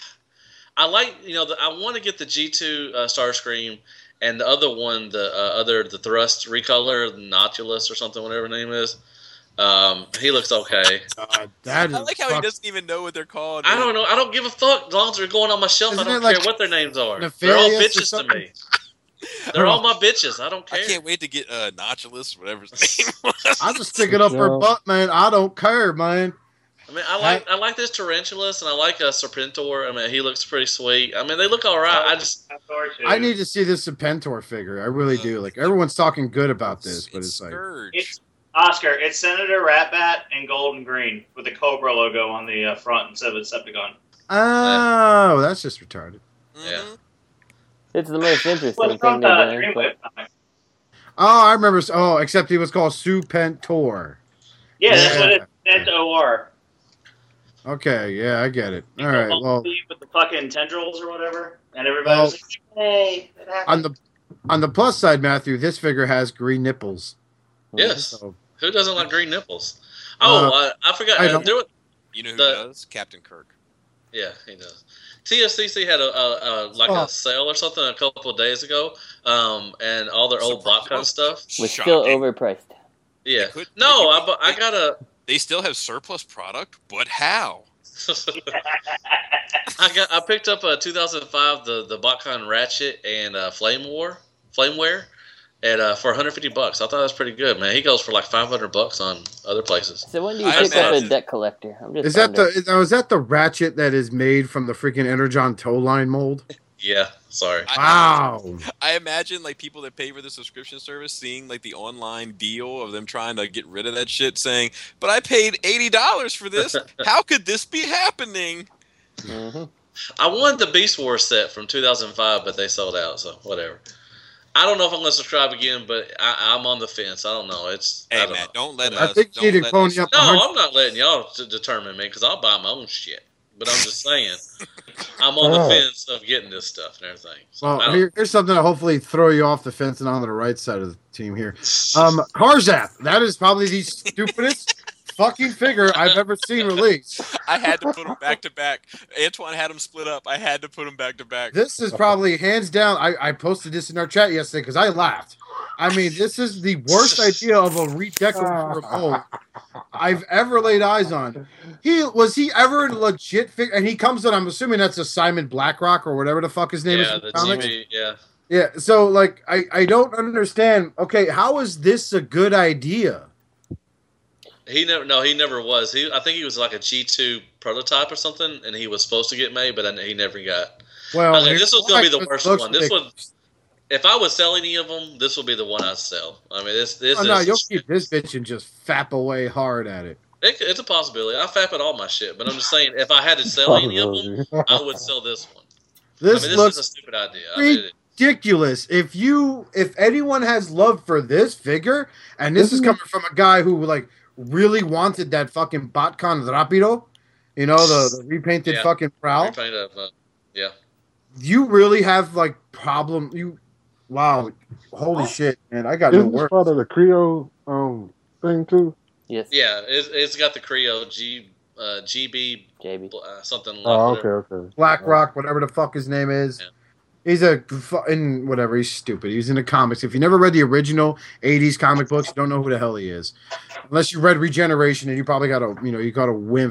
I like you know the, I want to get the G two uh, Starscream and the other one the uh, other the Thrust Recolor Nautilus or something whatever the name is. Um, he looks okay. God, that is I like how he fuck- doesn't even know what they're called. I don't know. I don't give a fuck as long as they're going on my shelf. Isn't I don't it like care what their names are. They're all Nefarious or bitches to something? me. They're all my bitches. I don't I care. can't wait to get uh, Nautilus, whatever his name was. I just stick it up her Yeah. butt, man. I don't care, man. I mean, I like I like this Tarantulas and I like a Serpentor. I mean, he looks pretty sweet. I mean, they look all right. I just Thor too. I need to see this Serpentor figure. I really do. Like everyone's talking good about this, but it's like, Scourge. It's Oscar. It's Senator Ratbat in gold and green with the Cobra logo on the uh, front instead of a Decepticon. oh, that's just retarded. Yeah. Mhm. It's the most interesting Well, thing from they're the doing. Dreamwave But comic. Oh, I remember. Oh, except he was called Serpentor. Yeah, that's what Yeah. it's O R. Okay, yeah, I get it. All right, well, with the fucking tendrils or whatever, and everybody was like, "Hey, that happened." on the on the plus side, Matthew, this figure has green nipples. yes. So, Who doesn't like green nipples? Oh, Uh, uh, I forgot. I Uh, don't- there was, You know who The- does? Captain Kirk. yeah, he does. T S C C had a, a, a like Oh. a sale or something a couple of days ago, um, and all their old Surprise. BotCon stuff. was still Shocking. overpriced. Yeah. They could- No, they I, could- bu- I they- got a. They still have surplus product, but how? I got. I picked up a two thousand five the the BotCon Ratchet and uh, Flame War Flameware at uh, for one hundred fifty bucks. I thought that was pretty good, man. He goes for like five hundred bucks on other places. So when do you I pick up a imagine- deck collector? I'm just is that wondering. the is, now, is that the ratchet that is made from the freaking Energon toe line mold? Yeah, sorry. I, Wow. I imagine like people that pay for the subscription service seeing like the online deal of them trying to get rid of that shit, saying, "But I paid eighty dollars for this. How could this be happening?" Mhm. I wanted the Beast Wars set from two thousand five, but they sold out, so whatever. I don't know if I'm going to subscribe again, but I, I'm on the fence. I don't know. It's I Hey don't Matt, know. don't let I us. think don't you need to let pony us- up. No, I'm not letting y'all to determine me because I'll buy my own shit. But I'm just saying, I'm on the Oh. fence of getting this stuff and everything. So I Well, don't- here, here's something to hopefully throw you off the fence and onto the right side of the team here. Um, Carzap. That is probably the stupidest fucking figure I've ever seen released. I had to put them back to back. Antoine had them split up. I had to put them back to back. This is probably hands down. I, I posted this in our chat yesterday because I laughed. I mean, this is the worst idea of a redecorative mold I've ever laid eyes on. He was he ever a legit figure? And he comes in. I'm assuming that's a Simon Blackrock or whatever the fuck his name yeah, is. in the comics. G B, yeah. Yeah. So like, I I don't understand. Okay, how is this a good idea? He never, no, he never was. He, I think he was like a G two prototype or something, and he was supposed to get made, but I, he never got. Well, Okay, here's this was gonna be the why, worst looks one. This like- one- If I was selling any of them, this would be the one I'd sell. I mean, this, this Oh, is. no, you'll keep this bitch and just fap away hard at it. It, it's a possibility. I fap at all my shit, but I'm just saying, if I had to sell any of them, I would sell this one. This, I mean, this looks is a stupid idea. I mean, it- ridiculous. If you, if anyone has love for this figure, and this is Isn't it- coming from a guy who like really wanted that fucking Botcon Rapido, you know, the, the repainted Yeah. fucking prowl. repaint up, uh, yeah. You really have like problem. You, wow, holy shit, man! I got no Isn't this words. part of the Creo um thing too? Yes, Yeah, it's, it's got the Creo G, uh, G B J B. uh, something like Oh, whatever. okay, okay. Blackrock, whatever the fuck his name is. Yeah. He's a fu- in whatever. He's stupid. He's in the comics. If you never read the original eighties comic books, you don't know who the hell he is, unless you read Regeneration, and you probably got a you know you got a wimp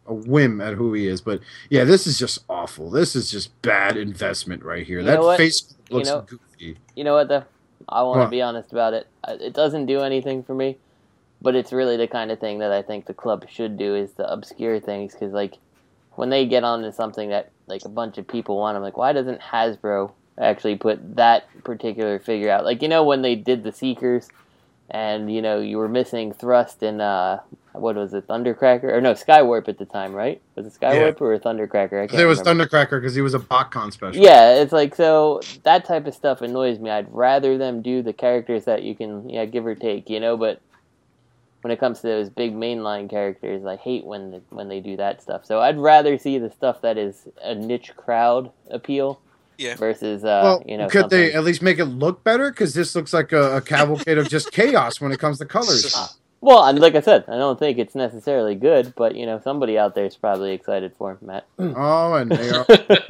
a whim at who he is. But yeah, this is just awful. This is just bad investment right here. You that know what? face You looks know- goofy. You know what, though? I want What? to be honest about it. I- It doesn't do anything for me, but it's really the kind of thing that I think the club should do is the obscure things, because, like, when they get onto something that, like, a bunch of people want, I'm like, why doesn't Hasbro actually put that particular figure out? Like, you know, when they did the Seekers, and, you know, you were missing Thrust and, uh, what was it, Thundercracker? Or no, Skywarp at the time, right? Was it Skywarp or Thundercracker? I can't It was remember. Thundercracker because he was a BotCon special. Yeah, it's like, so that type of stuff annoys me. I'd rather them do the characters that you can, yeah, give or take, you know, but when it comes to those big mainline characters, I hate when the, when they do that stuff. So I'd rather see the stuff that is a niche crowd appeal Yeah. versus, uh, Well, you know, could something. they at least make it look better? Because this looks like a, a cavalcade of just chaos when it comes to colors. Well, and like I said, I don't think it's necessarily good, but, you know, somebody out there is probably excited for him, Matt. Oh, and they are.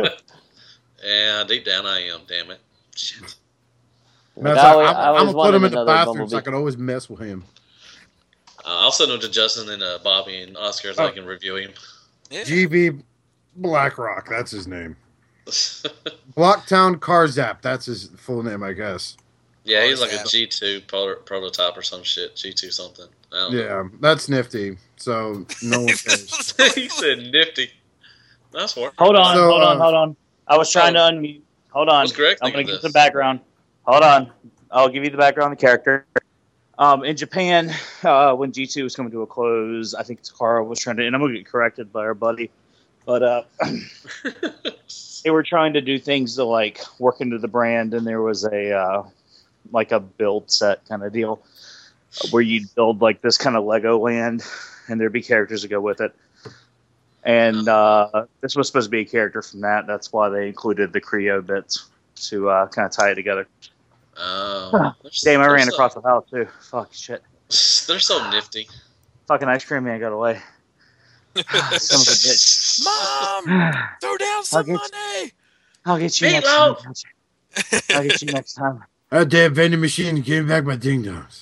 Yeah, deep down I am. Damn it. Shit. Matt's I like, always- I'm, I I'm always gonna put wanted him in the another bathroom so Bumblebee. I can always mess with him. Uh, I'll send him to Justin and uh, Bobby and Oscar so Oh. I can review him. Yeah. G B Blackrock, that's his name. Blocktown Carzap, that's his full name, I guess. Yeah, he's Oh, like yeah. a G two pro- prototype or some shit. G two something. I don't know. Yeah, that's nifty. So no one cares. he said nifty. Nice work. Hold on, So, hold on, uh, hold on. I was trying oh. to unmute. Hold on. What's Greg I'm think going of to give this? some background. Hold on. I'll give you the background of the character. Um, in Japan, uh, when G two was coming to a close, I think Takara was trying to, and I'm going to get corrected by our buddy, but uh, they were trying to do things to like work into the brand, and there was a uh, like a build set kind of deal where you'd build like this kind of Lego land, and there'd be characters to go with it. And uh, this was supposed to be a character from that. That's why they included the Creo bits to uh, kind of tie it together. Oh, they're- Damn, I they're ran so- across the house too. Fuck shit. They're so nifty. Fucking ice cream man got away. Son of a bitch. Mom, throw down some get- money. I'll get you next Meatloaf! time. I'll get you next time. That damn vending machine gave back my ding dongs.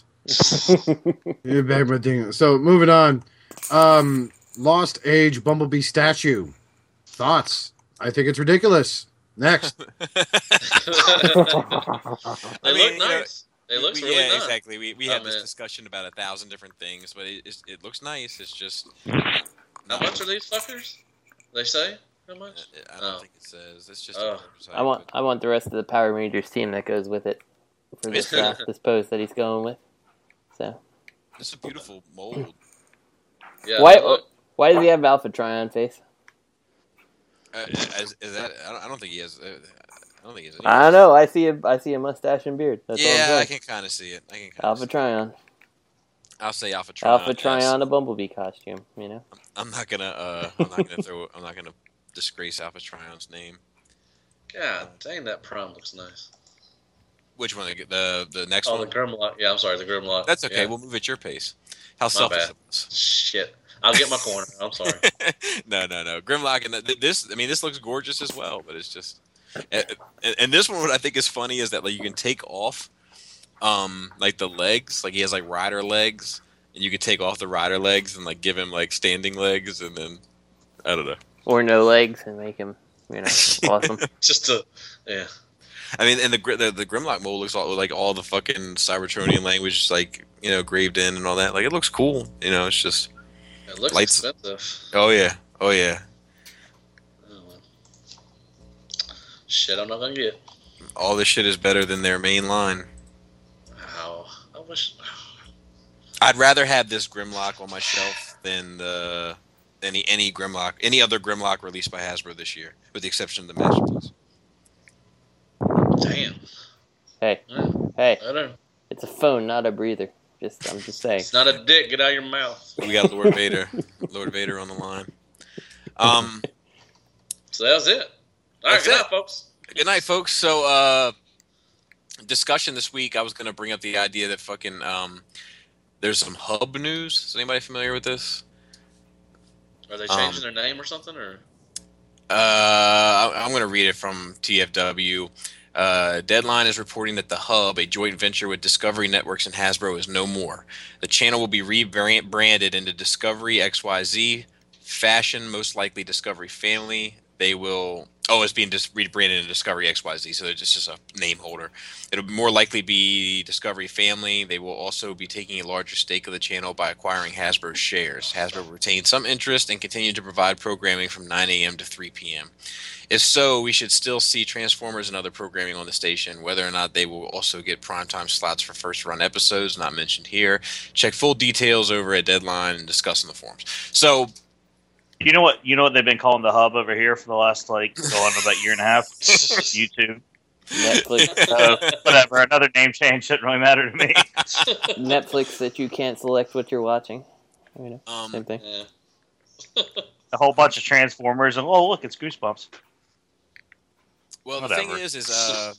Gave back my ding dongs. So moving on. Um, Lost Age Bumblebee statue. Thoughts? I think it's ridiculous. Next. They I look mean, you know, nice. It looks we, really yeah, nice. exactly. We we I had this mean- discussion about a thousand different things, but it it's, it looks nice. It's just How much are these fuckers? They say how much? I don't Oh. think it says. It's just. Oh. a prototype, I want but- I want the rest of the Power Rangers team that goes with it for this uh, this pose that he's going with. So It's a beautiful mold. Yeah. why they look- why does he have Alpha Trion face? Uh, is, is that? I don't, I don't think he has. Uh, I don't think he has. Any. I don't know. I see a I see a mustache and beard. That's all I'm yeah, I saying. can kind of see it. I can. Kinda Alpha see Trion, it. I'll say Alpha Trion. Alpha yes. Trion, a Bumblebee costume. You know. I'm not gonna. Uh, I'm not gonna throw. I'm not gonna disgrace Alpha Trion's name. God dang, that prom looks nice. Which one? The the, the next Oh, one. the Grimlock. Yeah, I'm sorry, the Grimlock. That's okay. Yeah. We'll move at your pace. How selfish bad. of us. Shit. I'll get my corner. I'm sorry. no, no, no. Grimlock and the, this. I mean, this looks gorgeous as well, but it's just. And, and, and this one, what I think is funny is that like you can take off, um, like the legs. Like he has like rider legs, and you can take off the rider legs and like give him like standing legs, and then I don't know. Or no legs and make him, you know, awesome. Just to, yeah. I mean, and the Gr- the, the Grimlock mold looks all, like all the fucking Cybertronian language, like you know, graved in and all that. Like it looks cool. You know, it's just. It looks Lights- expensive. Oh yeah. Oh yeah. Oh, well. Shit, I'm not gonna get. All this shit is better than their main line. Wow. I wish. I'd rather have this Grimlock on my shelf than the any any Grimlock any other Grimlock released by Hasbro this year, with the exception of the Masterpiece. Damn. Hey, Yeah, hey, I don't. it's a phone, not a breather. Just I'm just saying. It's not a dick. Get out of your mouth. We got Lord Vader, Lord Vader on the line. Um, So that was it. All right, That's good it. night, folks. good night, folks. So, uh, discussion this week. I was gonna bring up the idea that fucking um, there's some hub news. Is anybody familiar with this? Are they Um, changing their name or something? Or Uh, I- I'm going to read it from T F W. Uh, Deadline is reporting that the Hub, a joint venture with Discovery Networks and Hasbro, is no more. The channel will be rebranded into Discovery X Y Z fashion, most likely Discovery Family. They will. Oh, it's being dis- rebranded into Discovery X Y Z, so it's just a name holder. It'll more likely be Discovery Family. They will also be taking a larger stake of the channel by acquiring Hasbro shares. Hasbro will retain some interest and continue to provide programming from nine a.m. to three p.m. If so, we should still see Transformers and other programming on the station. Whether or not they will also get primetime slots for first-run episodes, not mentioned here. Check full details over at Deadline and discuss in the forums. So, You know what? You know what they've been calling the hub over here for the last like going about a year and a half. YouTube, Netflix, so, whatever. Another name change shouldn't really matter to me. Netflix that you can't select what you're watching. You know, um, same thing. Yeah. A whole bunch of Transformers, and oh look, it's Goosebumps. well, the Whatever. thing is, is uh,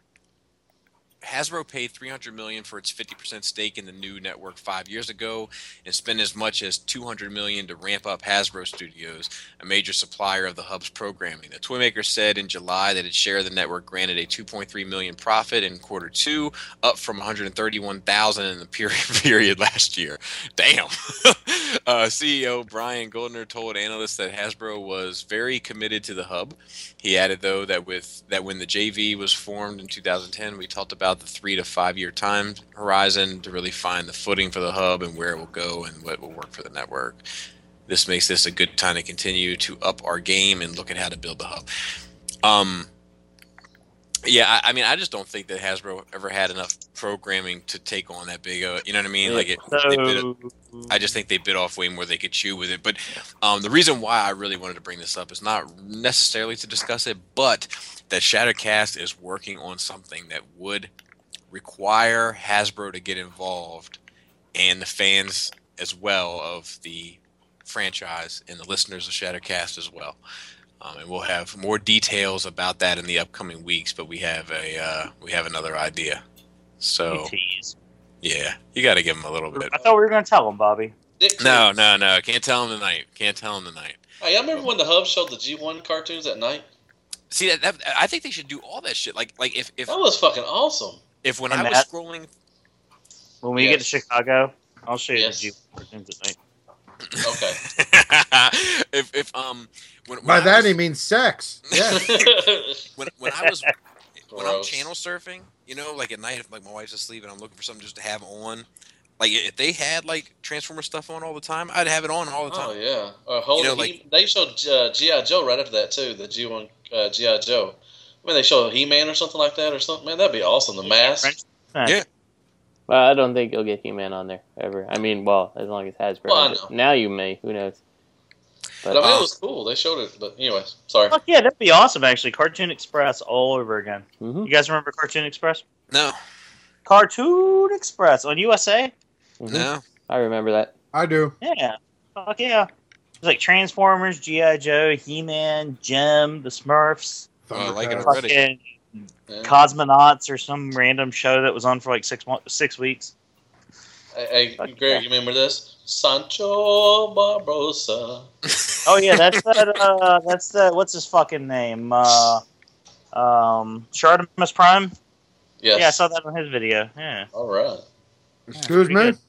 Hasbro paid three hundred million dollars for its fifty percent stake in the new network five years ago and spent as much as two hundred million dollars to ramp up Hasbro Studios, a major supplier of the hub's programming. The Toymaker said in July that its share of the network granted a two point three million dollars profit in quarter two, up from one hundred thirty-one thousand dollars in the period, period last year. Damn. uh, C E O Brian Goldner told analysts that Hasbro was very committed to the hub. He added, though, that with that when the J V was formed in two thousand ten, we talked about the three to five year time horizon to really find the footing for the hub and where it will go and what will work for the network. This makes this a good time to continue to up our game and look at how to build the hub. Um, yeah, I, I mean, I just don't think that Hasbro ever had enough programming to take on that big. Uh, you know what I mean? Like, it, they bit, I just think they bit off way more they could chew with it. But um, the reason why I really wanted to bring this up is not necessarily to discuss it, but that Shattercast is working on something that would require Hasbro to get involved, and the fans as well of the franchise and the listeners of Shattercast as well. Um, and we'll have more details about that in the upcoming weeks. But we have a uh, we have another idea. So yeah, you got to give them a little bit. I thought we were going to tell them, Bobby. No, no, no. Can't tell them tonight. Can't tell them tonight. Hey, I remember when the hub showed the G one cartoons at night. See that, that? I think they should do all that shit. Like, like if if that was fucking awesome. If when And I was that- scrolling, When we Yes. get to Chicago, I'll show you Yes. the G cartoons at night. Okay. if if um when, when By I that was, he means sex. Yeah. when when I was when I'm Gross. channel surfing, you know, like at night, if like my wife's asleep and I'm looking for something just to have on, like if they had like Transformer stuff on all the time, I'd have it on all the time. Oh yeah. Uh, hold You know, it. like- He- they showed uh, G I Joe right after that too. The G one uh, G I Joe. I mean, they showed He Man or something like that or something. Man, that'd be awesome. The mask. Yeah. Well, I don't think you'll get He-Man on there ever. I mean, well, as long as Hasbro. Well, I has it. know. Now you may. Who knows? But I mean, uh, it was cool. They showed it. But anyways, sorry. Fuck yeah, that'd be awesome, actually. Cartoon Express all over again. Mhm. You guys remember Cartoon Express? No, Cartoon Express on U S A? Mhm. no. I remember that. I do. Yeah. Fuck yeah. It was like Transformers, G I Joe, He-Man, Jem, the Smurfs, Oh, I like it Thundercats. already. fucking Yeah. Cosmonauts or some random show that was on for like six months, six weeks. Hey, hey Fuck Greg, yeah. you remember this? Sancho Barbosa. Oh yeah, that's that. Uh, that's the what's his fucking name? Uh, um, Shartimus Prime. Yes. Yeah, I saw that on his video. Yeah. All right. Excuse pretty me. good.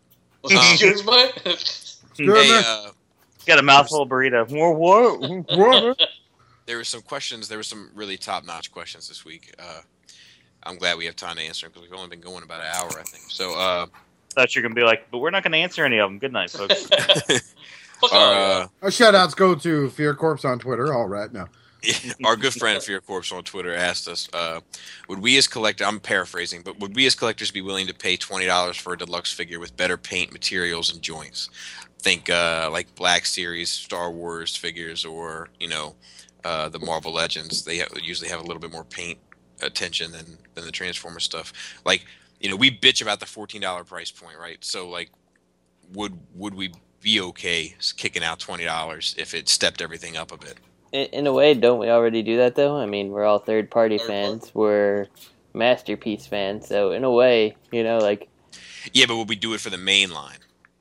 Excuse me. Excuse Hey, me. uh, Got a mouthful of burrito. What? What? What? there were some questions. There were some really top-notch questions this week. Uh, I'm glad we have time to answer them because we've only been going about an hour, I think. So, uh, Thought you were gonna be like, but we're not gonna answer any of them. Good night, folks. Fuck our, off. uh, Our shout outs go to Fear Corpse on Twitter. All right, now. our good friend Fear Corpse on Twitter asked us, uh, would we as collectors, I'm paraphrasing, but would we as collectors be willing to pay twenty dollars for a deluxe figure with better paint, materials, and joints? Think uh, like Black Series Star Wars figures or, you know, uh, the Marvel Legends. They ha- usually have a little bit more paint attention than, than the Transformer stuff. Like, you know, we bitch about the fourteen dollars price point, right? So, like, would would we be okay kicking out twenty dollars if it stepped everything up a bit? In, in a way, don't we already do that though? I mean, we're all third-party Third fans. We're Masterpiece fans. So in a way, you know, like Yeah, but would we do it for the main line?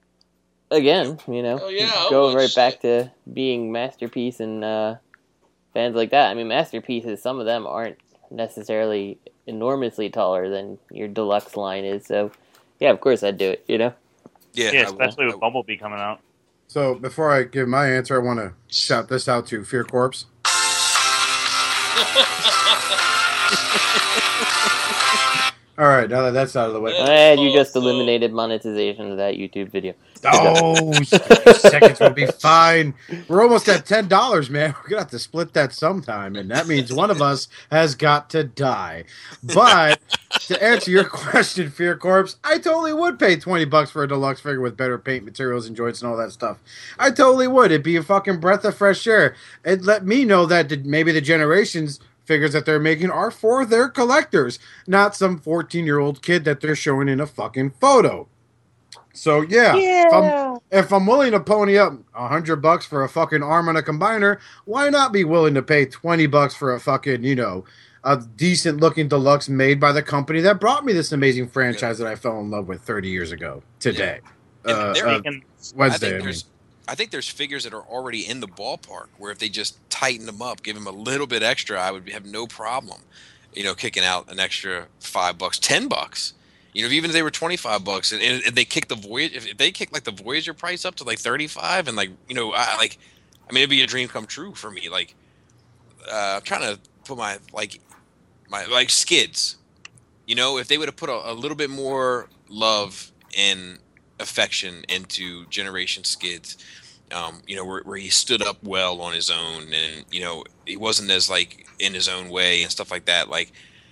again, you know, Oh, yeah, I going would. right back to being Masterpiece and uh, fans like that. I mean, Masterpieces, some of them aren't necessarily enormously taller than your deluxe line is. So, yeah, of course I'd do it. You know. Yeah, yeah, I will. especially I with will. Bumblebee coming out. So before I give my answer, I want to shout this out to Fear Corpse. All right, now that that's out of the way. And you just eliminated monetization of that YouTube video. Oh, seconds will be fine. We're almost at ten dollars, man. We're gonna have to split that sometime, and that means one of us has got to die. But to answer your question, Fear Corpse, I totally would pay twenty bucks for a deluxe figure with better paint materials and joints and all that stuff. I totally would. It'd be a fucking breath of fresh air. It'd let me know that the, maybe the generations figures that they're making are for their collectors, not some fourteen-year-old kid that they're showing in a fucking photo. So yeah, Yeah. If, I'm, if I'm willing to pony up a hundred bucks for a fucking arm and a combiner, why not be willing to pay twenty bucks for a fucking, you know, a decent looking deluxe made by the company that brought me this amazing franchise that I fell in love with thirty years ago today. And Uh, there- uh, Speaking- I Wednesday, think I mean. there's, I think there's figures that are already in the ballpark where if they just tighten them up, give them a little bit extra, I would have no problem, you know, kicking out an extra five bucks, ten bucks. You know, even if they were twenty-five bucks, and, and they kick the Voyager, if they kick like the Voyager price up to like thirty-five, and like, you know, I like, I mean, it'd be a dream come true for me. Like, uh, I'm trying to put my like, my like skids. You know, if they would have put a, a little bit more love and affection into Generation Skids, um, you know, where, where he stood up well on his own, and you know, he wasn't as like in his own way and stuff like that. Like,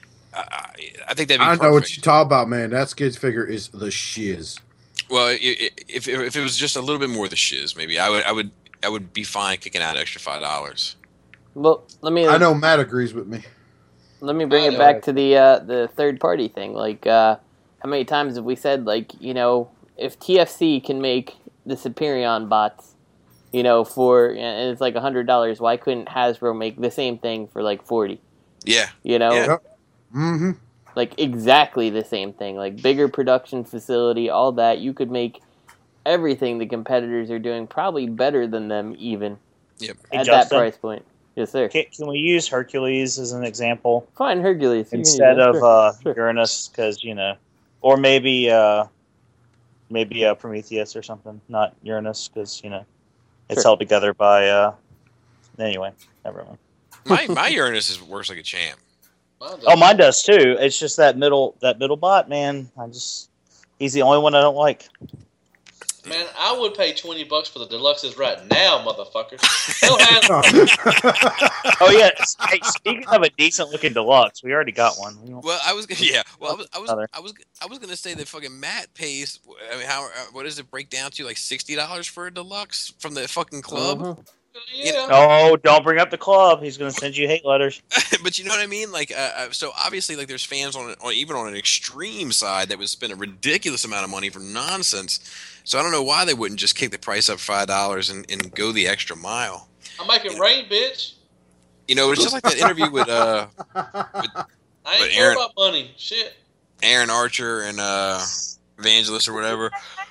I, I think that'd be I perfect. know what you talk about, man. That Skids figure is the shiz. Well, i- i- if if it was just a little bit more the shiz, maybe I would I would I would be fine kicking out an extra five dollars. Well, let me I know Matt agrees with me. let me bring I it know. back to the uh, the third party thing. Like, uh, how many times have we said, like, you know, if T F C can make the Superion bots, you know, for and it's like a hundred dollars, why couldn't Hasbro make the same thing for like forty? Yeah, You know, Yeah. Mm-hmm. like exactly the same thing, like bigger production facility, all that. You could make everything the competitors are doing probably better than them, even Yep. Hey, at Justin, that price point. Yes, sir. Can, can we use Hercules as an example Fine, Hercules you can use instead that, of sure, uh, sure. Uranus? Because you know, or maybe uh, maybe uh, Prometheus or something, not Uranus, because you know it's Sure. held together by. Uh, anyway, never mind. my my Uranus is works like a champ. Oh, mine does too. It's just that middle that middle bot, man. I just he's the only one I don't like. Man, I would pay twenty bucks for the deluxes right now, motherfucker. They'll have, Oh yeah. Hey, speaking of a decent looking deluxe, we already got one. We don't- Well, I was gonna yeah. Well, I was I was Other. I was I was gonna say that fucking Matt pays. I mean, how uh, what does it break down to? Like sixty dollars for a deluxe from the fucking club. Mhm. yeah. Oh, don't bring up the club. He's gonna send you hate letters. But you know what I mean? Like, uh, uh, so obviously, like, there's fans on, on even on an extreme side that would spend a ridiculous amount of money for nonsense. So I don't know why they wouldn't just kick the price up five dollars and, and go the extra mile. I make it rain, bitch. You know, it's just like that interview with uh I But ain't care Aaron- about money. Shit. Aaron Archer and uh Evangelist or whatever,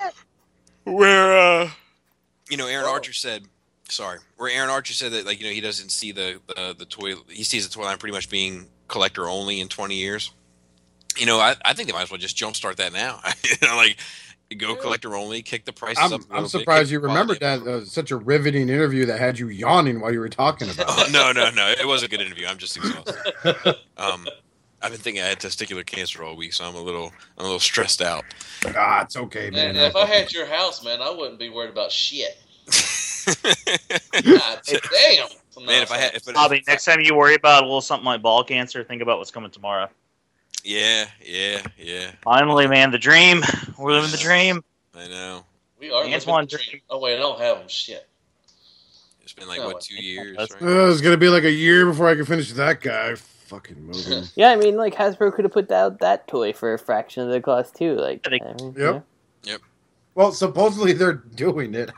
where uh you know Aaron Whoa. Archer said, sorry, where Aaron Archer said that, like, you know, he doesn't see the the, the toy, he sees the toy line pretty much being collector only in twenty years. You know, I, I think they might as well just jumpstart that now. you know, like, go collector only, kick the prices I'm, up. a I'm little bit, surprised kick you the remembered quality that. up. Uh, such a riveting interview that had you yawning while you were talking about Oh, it. no, no, no. It was a good interview. I'm just exhausted. Um, I've been thinking I had testicular cancer all week, so I'm a little, I'm a little stressed out. Ah, it's okay, man. Man, if I had your house, man, I wouldn't be worried about shit. God damn. Man, if I had, if it, Bobby, next time you worry about a little something like ball cancer, think about what's coming tomorrow. yeah, yeah, yeah. Finally, man, the dream. We're living the dream. I know. We are Antoine living the dream. Oh, wait, I don't have them. Shit. It's been like No, what two years, that's- right? Uh, it's gonna be like a year before I can finish that guy. Fucking moving. Yeah, I mean, like, Hasbro could have put out that toy for a fraction of the cost, too. Like, I think- I mean, Yep. yeah. Well, supposedly they're doing it.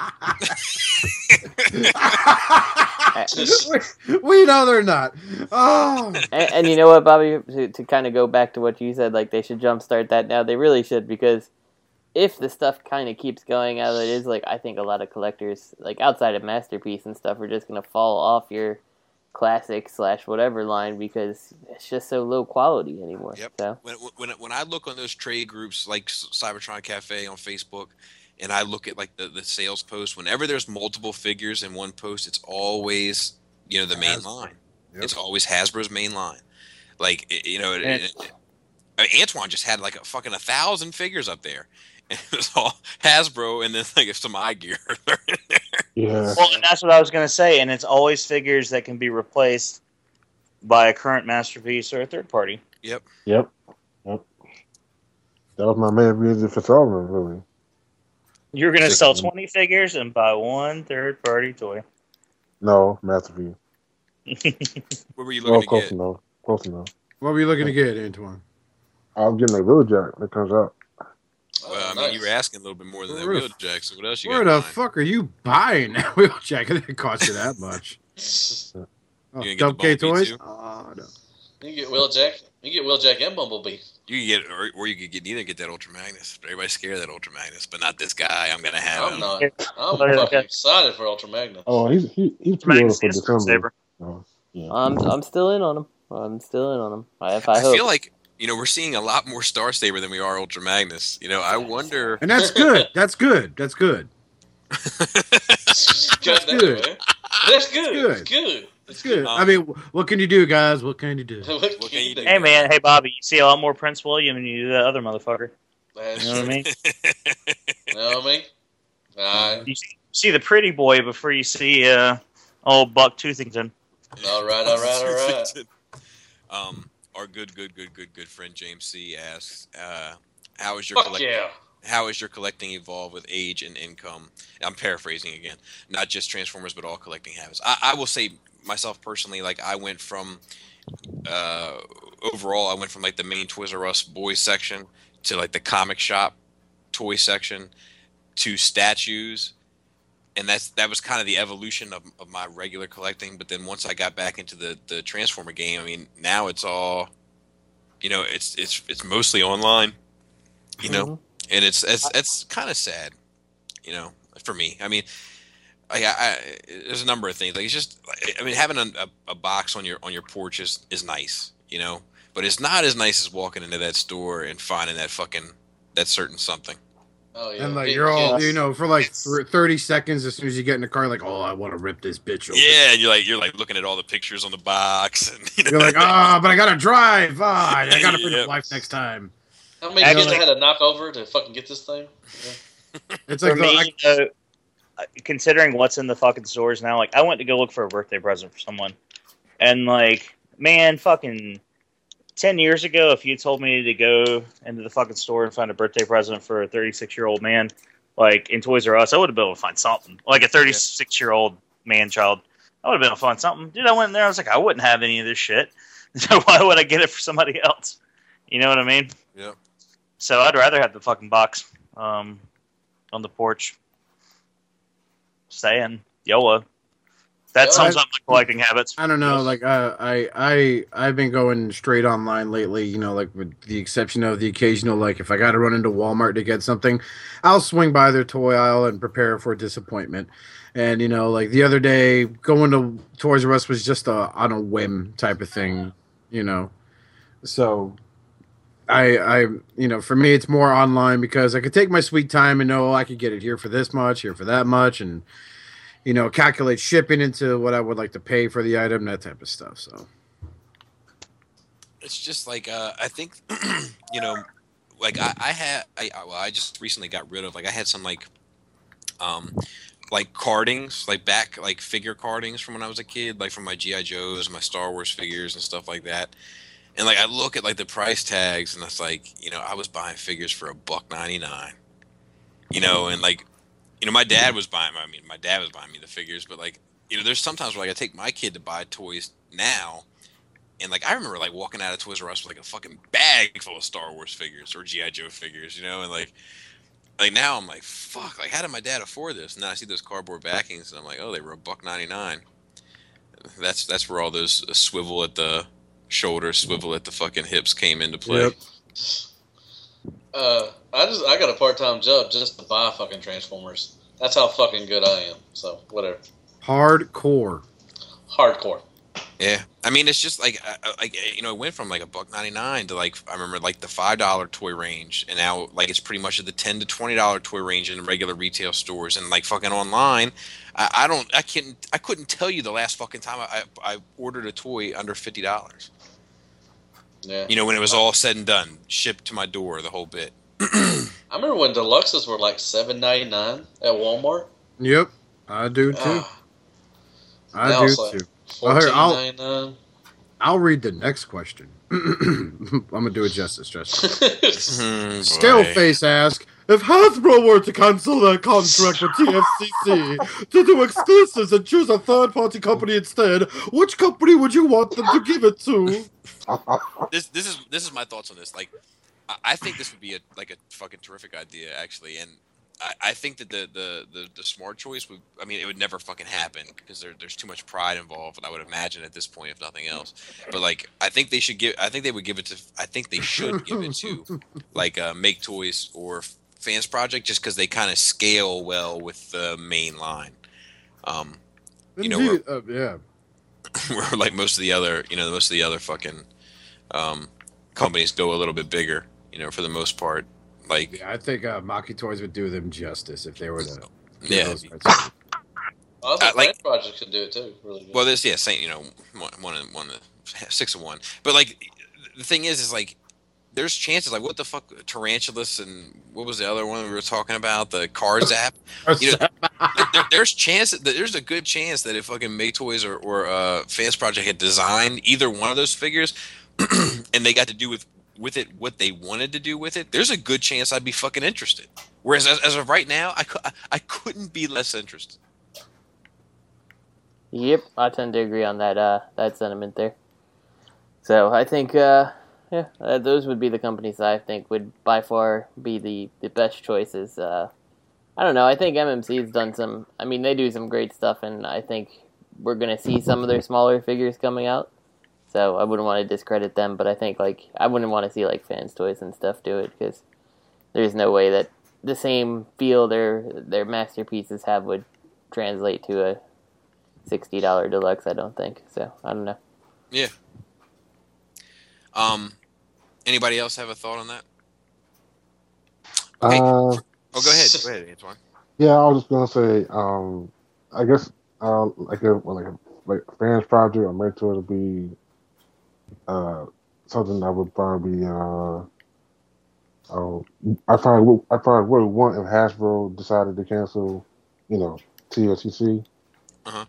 we, we know they're not. Oh, And, and you know what, Bobby? To, to kind of go back to what you said, like, they should jumpstart that now. They really should, because if the stuff kind of keeps going as it is, like, I think a lot of collectors, like, outside of Masterpiece and stuff, are just going to fall off your classic slash whatever line because it's just so low quality anymore. Yep. So When, when when I look on those trade groups like Cybertron Cafe on Facebook, and I look at like the, the sales post, whenever there's multiple figures in one post, it's always, you know, the main Hasbro. line. Yep. It's always Hasbro's main line. Like, it, you know, it, And- it, I mean, Antoine just had like a fucking a thousand figures up there. And it was all Hasbro and then like some eye gear. Yeah. Well, and that's what I was going to say, and it's always figures that can be replaced by a current masterpiece or a third party. Yep. Yep. Yep. That was my main reason for selling them, really. You're going to Six sell of them. twenty figures and buy one third party toy. No, masterpiece. What were you Oh, looking to close get? enough. Close enough. What were you looking to get, Antoine? I'm getting a Wheeljack that comes out. Well, I Oh, mean, nice. you were asking a little bit more than that Where the wheel jack, so what else you Where got? the in mind? fuck are you buying that Wheeljack? It didn't cost you that much. Oh, gonna get the Dub K Bumblebee, Toys? too? Oh, no. You can get Wheeljack. You can get Wheeljack and Bumblebee. You can get, or, or you could get neither get that Ultra Magnus. Everybody's scared of that Ultra Magnus, but not this guy. I'm gonna have I'm him. not. I'm Well, fucking okay. excited for Ultra Magnus. Oh, he's he, he's pre-ordered for Magnus December. Saber. So, yeah. I'm I'm still in on them. I'm still in on them. I, if I, I hope. feel like you know we're seeing a lot more Star Saber than we are Ultra Magnus. You know, I wonder. And that's good. That's good. That's good. God damn, good. man. That's good. good. It's good. That's good. Um, I mean, what can you do, guys? What can you do? What can you do? Hey, man. Hey, Bobby. You see a lot more Prince William than you do that other motherfucker. That's You know what I mean? You know what I mean? Alright. You see, see the pretty boy before you see uh, old Buck Toothington. Alright, alright, alright. Um, our good, good, good, good, good friend James C asks, uh, "How is your Fuck collect- yeah. How is your collecting evolved with age and income?" I'm paraphrasing again. Not just Transformers, but all collecting habits. I, I will say myself personally, like I went from uh, overall, I went from like the main Toys R Us boys section to like the comic shop toy section to statues. And that's that was kind of the evolution of, of my regular collecting. But then once I got back into the, the Transformer game, I mean, now it's all, you know, it's it's it's mostly online, you know, Mhm. and it's it's it's kind of sad, you know, for me. I mean, I, I there's a number of things. Like it's just, I mean, having a, a, a box on your on your porch is is nice, you know, but it's not as nice as walking into that store and finding that fucking that certain something. Oh, yeah. And like Big you're all, kids. you know, for like th- thirty seconds, as soon as you get in the car, like, oh, I want to rip this bitch open. Yeah, and you're like you're like looking at all the pictures on the box, and you know, You're like, ah, but I gotta drive. Ah, I gotta bring Yep. up life next time. How many Actually- kids I had to knock over to fucking get this thing? Yeah. It's For like, the, me, I, uh, uh, considering what's in the fucking stores now, like I went to go look for a birthday present for someone, and like, man, fucking ten years ago, if you told me to go into the fucking store and find a birthday present for a thirty-six year old man, like in Toys R Us, I would have been able to find something. Like a thirty-six year old man child, I would have been able to find something. Dude, I went in there, I was like, I wouldn't have any of this shit. So why would I get it for somebody else? You know what I mean? Yep. So I'd rather have the fucking box um, on the porch. Saying YOLO. That Yeah, sums I- up my collecting habits. I don't know. Yes. Like, uh, I, I, I've been going straight online lately. You know, like with the exception of the occasional, like if I got to run into Walmart to get something, I'll swing by their toy aisle and prepare for disappointment. And you know, like the other day, going to Toys R Us was just a on a whim type of thing. You know, so I, I, you know, for me, it's more online because I could take my sweet time and know I could get it here for this much, here for that much, and you know, calculate shipping into what I would like to pay for the item, that type of stuff. So It's just like uh, I think, you know, like I, I had, I, I- well, I just recently got rid of like I had some like, um, like cardings, like back like figure cardings from when I was a kid, like from my G I Joes, my Star Wars figures and stuff like that. And like I look at like the price tags, and it's like, you know, I was buying figures for a buck ninety nine, you know, and like, you know, my dad was buying. I mean, my dad was buying me the figures, but like, you know, there's sometimes where like I take my kid to buy toys now. And like I remember like walking out of Toys R Us with like a fucking bag full of Star Wars figures or G I Joe figures, you know, and like like now I'm like, fuck, like how did my dad afford this? And now I see those cardboard backings and I'm like, oh, they were a buck ninety nine. That's that's where all those uh, swivel at the shoulder, swivel at the fucking hips came into play. Yep. Uh, I just I got a part time job just to buy fucking Transformers. That's how fucking good I am. So whatever. hardcore. Hardcore. Yeah, I mean, it's just like, uh, like you know, it went from like a buck ninety nine to like I remember like the five dollar toy range, and now like it's pretty much at the ten to twenty dollar toy range in regular retail stores, and like fucking online. I, I don't, I can't, I couldn't tell you the last fucking time I I ordered a toy under fifty dollars. Yeah. You know, when it was all said and done, shipped to my door, the whole bit. I remember when deluxes were like seven ninety nine at Walmart. Yep, I do too. Ah, I now do it's like too. Well, here, fourteen I'll, ninety nine. I'll read the next question. I'm gonna do it justice, Justin. Mm, Staleface asks, if Hasbro were to cancel their contract with T F C C to do exclusives and choose a third-party company instead, which company would you want them to give it to? this this is this is my thoughts on this. Like, I, I think this would be a like a fucking terrific idea, actually, and I, I think that the, the, the, the smart choice would. I mean, it would never fucking happen because there, there's too much pride involved, and I would imagine at this point, if nothing else. But like, I think they should give. I think they would give it to. I think they should give it to like uh, Make Toys or Fans Project, just because they kind of scale well with the main line. Um, you know, Indeed, where, uh, yeah. where like most of the other, you know, most of the other fucking um, companies go a little bit bigger. You know, for the most part. Like, Yeah, I think uh, Maki Toys would do them justice if they were to. give yeah. those rights. I think Uh, like- Fans Project could do it too. Really good. Well, this yeah, Saint, you know, one, one, of- one, of- six of one. But like, the thing is, is like, there's chances. Like, what the fuck, Tarantulas and what was the other one we were talking about? The Cars app. You know, there, there- there's chance. That, there's a good chance that if fucking Make Toys or, or uh, Fans Project had designed either one of those figures, and they got to do with with it what they wanted to do with it, there's a good chance I'd be fucking interested. Whereas as, as of right now, I, cou- I couldn't be less interested. Yep, I tend to agree on that uh, that sentiment there. So I think, uh, yeah, uh, those would be the companies that I think would by far be the, the best choices. Uh, I don't know, I think M M C's done some, I mean, they do some great stuff, and I think we're going to see some of their smaller figures coming out. So I wouldn't want to discredit them, but I think, like, I wouldn't want to see, like, Fans Toys and stuff do it, because there's no way that the same feel their their masterpieces have would translate to a sixty dollar deluxe, I don't think. So, I don't know. Yeah. Um, anybody else have a thought on that? Hey. Uh, Oh, go ahead. Go ahead, Antoine. yeah, I was just gonna say, um, I guess, uh, like a like a like Fans Project or Make Toys would be, uh, something I would probably, uh, uh, I probably would, I probably would want if Hasbro decided to cancel, you know, T F C C. Uh-huh.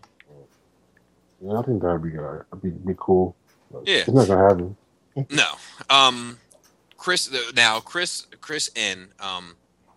Yeah, I think that'd be uh, be be cool. But Yeah. it's not gonna happen. No. Um, Chris. Now, Chris. Chris N. Um,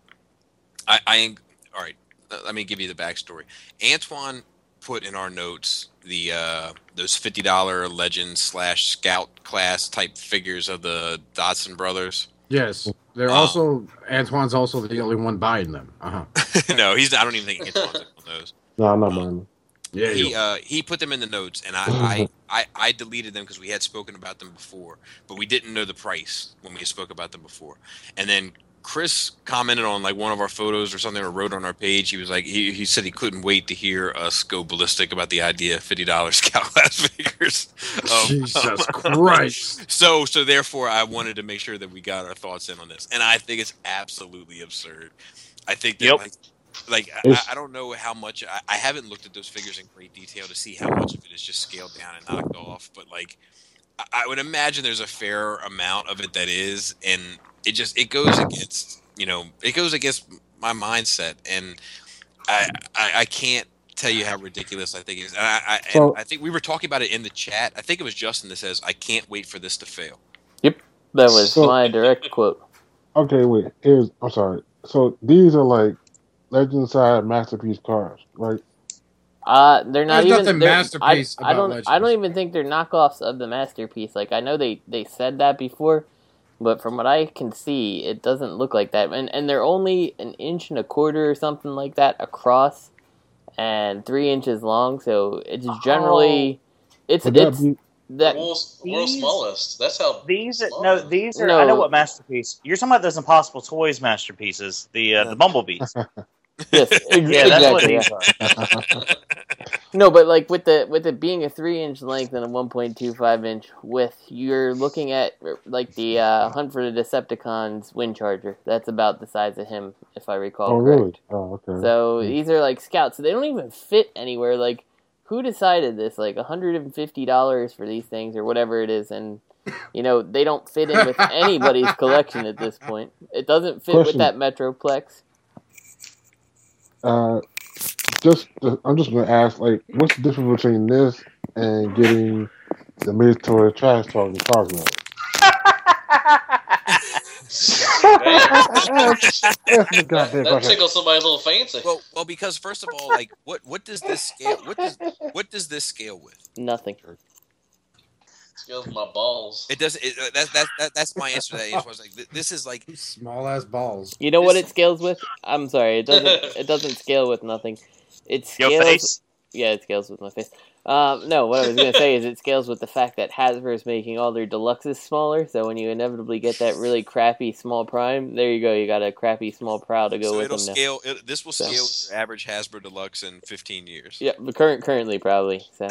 I. I. All right. Let me give you the backstory. Antoine put in our notes the uh, those fifty dollar Legend slash Scout class type figures of the Dodson brothers. Yes, they're Um, also Antoine's also the only one buying them. Uh huh. No, he's. I don't even think Antoine's on those. No, I'm not Um, buying. Yeah, he you- uh, he put them in the notes, and I I, I, I deleted them because we had spoken about them before, but we didn't know the price when we spoke about them before. And then Chris commented on like one of our photos or something, or wrote on our page. He was like, he, he said he couldn't wait to hear us go ballistic about the idea of fifty dollars Scout class figures. Um, Jesus Christ. So so therefore, I wanted to make sure that we got our thoughts in on this, and I think it's absolutely absurd. I think that Yep. like. Like I, It's- I don't know how much I, I haven't looked at those figures in great detail to see how much of it is just scaled down and knocked off. But like, I, I would imagine there's a fair amount of it that is, and it just it goes against you know it goes against my mindset, and I I, I can't tell you how ridiculous I think it is. And I I, and So- I think we were talking about it in the chat. I think it was Justin that says I can't wait for this to fail. That was So- my direct quote. Okay, wait. Here's. I'm sorry. So these are like Legend side masterpiece cards, right? Uh, they're not There's even. nothing they're- masterpiece I, I about don't. Legends. I don't even think they're knockoffs of the masterpiece. Like I know they, they said that before, but from what I can see, it doesn't look like that. And and they're only an inch and a quarter or something like that across, and three inches long. So it's generally, it's Would that it's be- that. World's, world's These- smallest. That's how. These small no, it is. these are. No. I know what masterpiece you're talking about. Those Impossible Toys masterpieces, the uh, the bumblebees. Yes, ex- Yeah, that's what exactly. these Yeah. are. No, but like with the with it being a three inch length and a one point two five inch width, you're looking at like the uh, Hunt for the Decepticons wind charger. That's about the size of him, if I recall Oh, correct. really? Oh, okay. So these are like scouts, so they don't even fit anywhere. Like, who decided this? Like one hundred and fifty dollars for these things or whatever it is, and you know they don't fit in with anybody's collection at this point. It doesn't fit Question. with that Metroplex. Uh, just I'm just gonna ask, like, what's the difference between this and getting the mandatory trash talk and talk about? That, that tickles somebody a little fancy. Well, well, because first of all, like, what what does this scale? What does what does this scale with? Nothing. Scales my balls. It doesn't. It, uh, that, that, that, that's my answer to that. Answer. I was like, th- this is like Small ass balls. You know what it scales with? I'm sorry, it doesn't. It doesn't scale with nothing. It scales. Your face? Yeah, it scales with my face. Um, no, what I was gonna say is it scales with the fact that Hasbro is making all their deluxes smaller. So when you inevitably get that really crappy small prime, there you go. You got a crappy small prow to go so with it'll them now. scale. It, this will So- scale with your average Hasbro Deluxe in fifteen years. Yeah, but current currently probably. So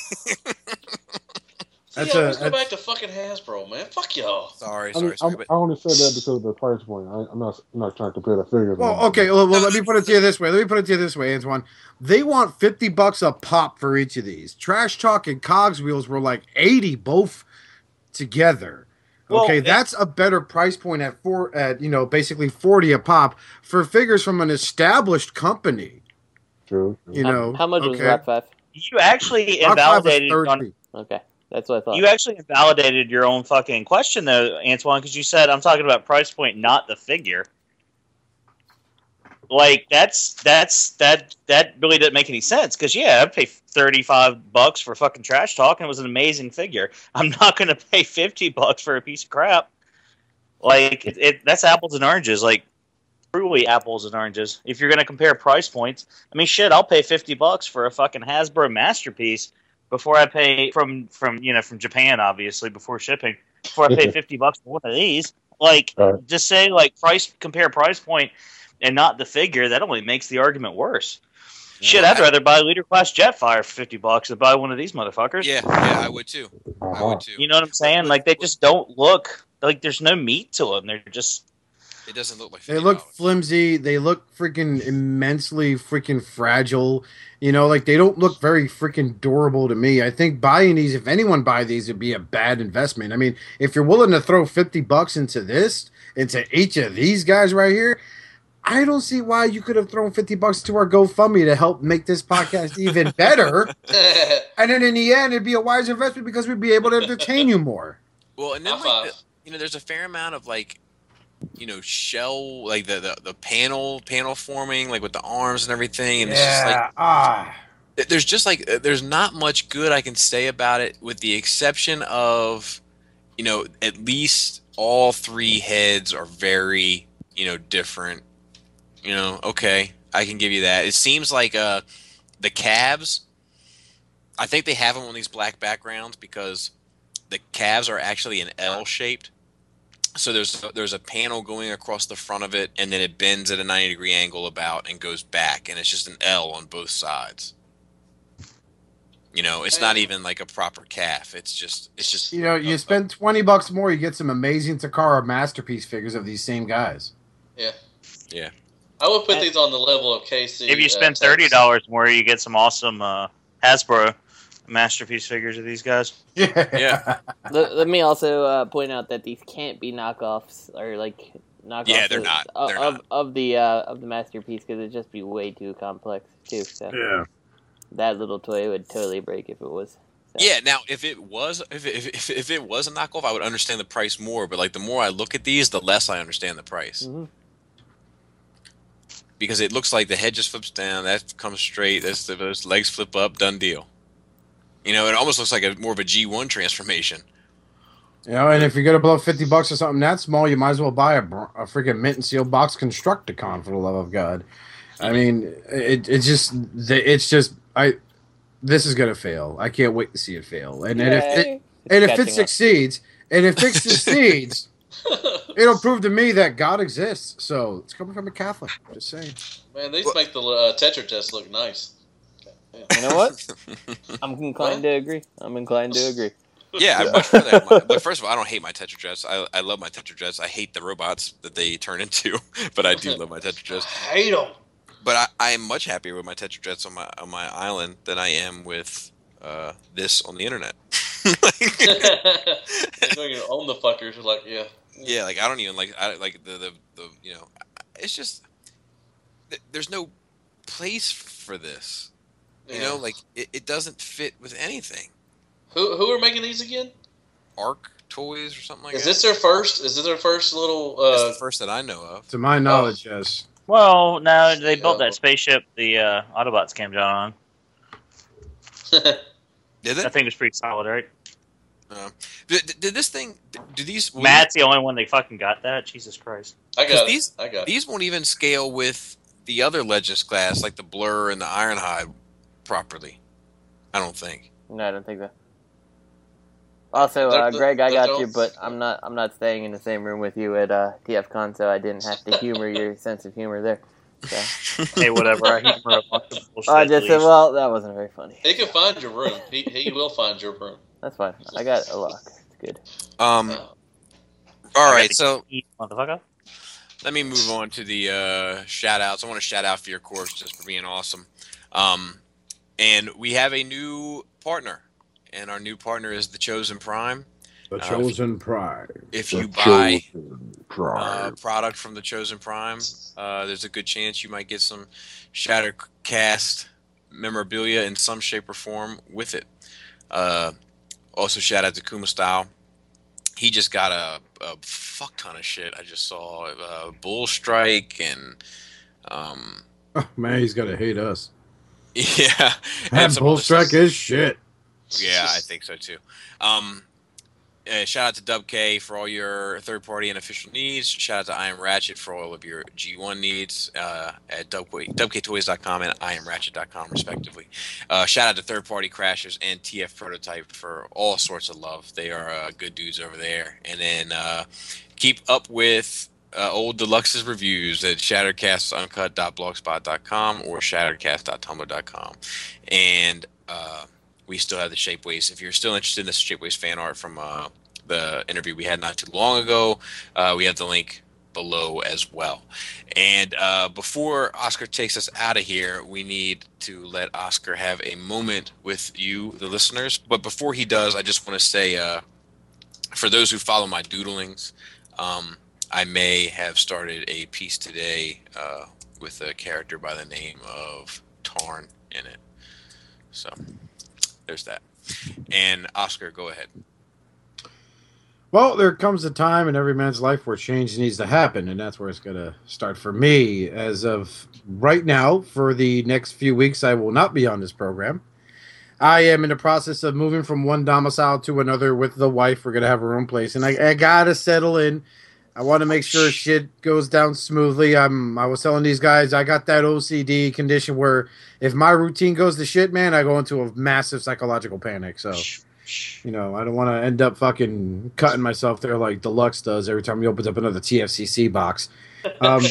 That's yeah, a- let's go that's- back to fucking Hasbro, man. Fuck y'all. Sorry, I, sorry, mean, sorry. I'm, But I only said that because of the price point. I, I'm not I'm not trying to compare the figures. Well, okay. Well, well, let me put it to you this way. Let me put it to you this way, Antoine. They want fifty bucks a pop for each of these. Trash Talk and Cogs Wheels were like eighty both together. Well, Okay, it- that's a better price point at four at you know basically forty a pop for figures from an established company. True. You how, know, how much was okay. Rock Five? You actually Rock Five was invalidated on, thirty. Okay, that's what I thought. you actually invalidated your own fucking question though, Antoine, because you said I'm talking about price point, not the figure. Like that's that's that that really didn't make any sense. Because yeah, I'd pay thirty five bucks for fucking Trash Talk, and it was an amazing figure. I'm not going to pay fifty bucks for a piece of crap. Like it, it that's apples and oranges. Like truly apples and oranges. If you're going to compare price points, I mean, shit, I'll pay fifty bucks for a fucking Hasbro masterpiece before I pay from from you know from Japan, obviously before shipping. Before I pay fifty bucks for one of these, like Right. just say like price compare price point and not the figure. That only makes the argument worse. Shit, I'd rather buy a Leader Class Jetfire for fifty bucks than buy one of these motherfuckers. yeah, yeah, I would too. I Uh-huh. would too. You know what I'm saying? Like they just don't look like there's no meat to them. They're just It doesn't look like They look fifty dollars. flimsy. They look freaking immensely freaking fragile. You know, like they don't look very freaking durable to me. I think buying these, if anyone buy these, would be a bad investment. I mean, if you're willing to throw fifty bucks into this, into each of these guys right here, I don't see why you could have thrown fifty bucks to our GoFundMe to help make this podcast even better. And then in the end, it'd be a wise investment because we'd be able to entertain you more. Well, and then High like five. the, you know, there's a fair amount of like, you know, shell like the, the the panel panel forming like with the arms and everything, and it's just like ah. there's just like there's not much good I can say about it, with the exception of, you know, at least all three heads are very, you know, different. You know, okay, I can give you that. It seems like uh, the calves, I think they have them on these black backgrounds because the calves are actually an L shaped. So there's there's a panel going across the front of it, and then it bends at a ninety degree angle about and goes back, and it's just an L on both sides. You know, it's not even like a proper calf. It's just it's just You know, you spend twenty bucks more, you get some amazing Takara masterpiece figures of these same guys. Yeah. Yeah. I would put these on the level of K C. if you uh, spend Tex. thirty dollars more, you get some awesome uh, Hasbro masterpiece figures of these guys. Yeah. Yeah. let, let me also uh, point out that these can't be knockoffs or like knockoffs. Yeah, they're of, not. Of, They're of, not. of the uh, of the masterpiece because it'd just be way too complex too. So Yeah. that little toy would totally break if it was. So. Yeah. Now, if it was if it, if if it was a knockoff, I would understand the price more. But like, the more I look at these, the less I understand the price. Mhm. Because it looks like the head just flips down, that comes straight, that's the, those legs flip up, done deal. You know, it almost looks like a more of a G one transformation. You know, and if you're gonna blow fifty bucks or something that small, you might as well buy a, br- a freaking mint and seal box Constructicon for the love of God. I mean, it it's just it's just I this is gonna fail. I can't wait to see it fail. And, and if it Yay. and It's if it catching up. succeeds, and if it succeeds, it'll prove to me that God exists. So it's coming from a Catholic. Just saying. Man, these Well- make the uh, Tetra test look nice. You know what? I'm inclined to agree. I'm inclined to agree. Yeah, I much rather have my, but first of all, I don't hate my Tetra Jets. I, I love my Tetra Jets. I hate the robots that they turn into, but I do love my Tetra Jets. I hate them. But I, I am much happier with my Tetra Jets on my on my island than I am with uh, this on the internet. Like, You're gonna own the fuckers. You're like, yeah. yeah, like I don't even like I like the the, the you know, it's just there's no place for this. You Yeah. know, like it, it doesn't fit with anything. Who who are making these again? Arc Toys or something like Is that. this their first? Is this their first little? It's Uh, the first that I know of. To my knowledge, yes. Well, no, they built Yeah. that spaceship the uh, Autobots came down on. Did I they? think it was pretty solid, right? Uh, did, did this thing? Do these? Matt's the only one that fucking got that. Jesus Christ. I got it. these- I got it. These won't even scale with the other Legends class, like the Blur and the Ironhide, properly. I don't think. No, I don't think that. Also, They're- uh, Greg, I they're- got you, but I'm not. I'm not staying in the same room with you at uh, T F Con, so I didn't have to humor your sense of humor there. So. Hey, whatever. I humor a bunch of bullshit. I at just said, least. well, that wasn't very funny. He can find your room. He he will find your room. That's fine. I got a lock. It's good. Um. Uh, All I got right, the so key, motherfucker. let me move on to the uh, shout outs. I want to shout out for your course just for being awesome. Um, and we have a new partner, and our new partner is the Chosen Prime. The Uh, Chosen Prime. If The you buy Chosen uh, Prime. product from the Chosen Prime, uh, there's a good chance you might get some Shattercast memorabilia in some shape or form with it. Uh, also, shout out to Kuma Style. He just got a, a fuck ton of shit. I just saw uh, Bull Strike and um, Oh, man, he's gonna hate us. yeah, and That some bull other strike stuff. is shit. Yeah, I think so too. Um, uh, shout out to Dub K for all your third party and official needs. Shout out to I Am Ratchet for all of your G one needs uh, at dub k toys dot com and I am ratchet dot com respectively. Uh, shout out to third party Crashers and T F Prototype for all sorts of love. They are uh, good dudes over there. And then uh, keep up with uh, old Deluxe's reviews at shattercast uncut dot blogspot dot com or shattercast dot tumblr dot com. And uh, we still have the Shapeways. If you're still interested in the Shapeways fan art from uh, the interview we had not too long ago, uh, we have the link below as well. And uh, before Oscar takes us out of here, we need to let Oscar have a moment with you, the listeners. But before he does, I just want to say, uh, for those who follow my doodlings, um, I may have started a piece today uh, with a character by the name of Tarn in it. So there's that. And Oscar, go ahead. Well, there comes a time in every man's life where change needs to happen, and that's where it's going to start for me. As of right now, for the next few weeks, I will not be on this program. I am in the process of moving from one domicile to another with the wife. We're going to have our own place, and I, I got to settle in. I want to make sure shit goes down smoothly. I'm, I was telling these guys, I got that O C D condition where if my routine goes to shit, man, I go into a massive psychological panic. So, you know, I don't want to end up fucking cutting myself there like Deluxe does every time he opens up another T F C C box. Um,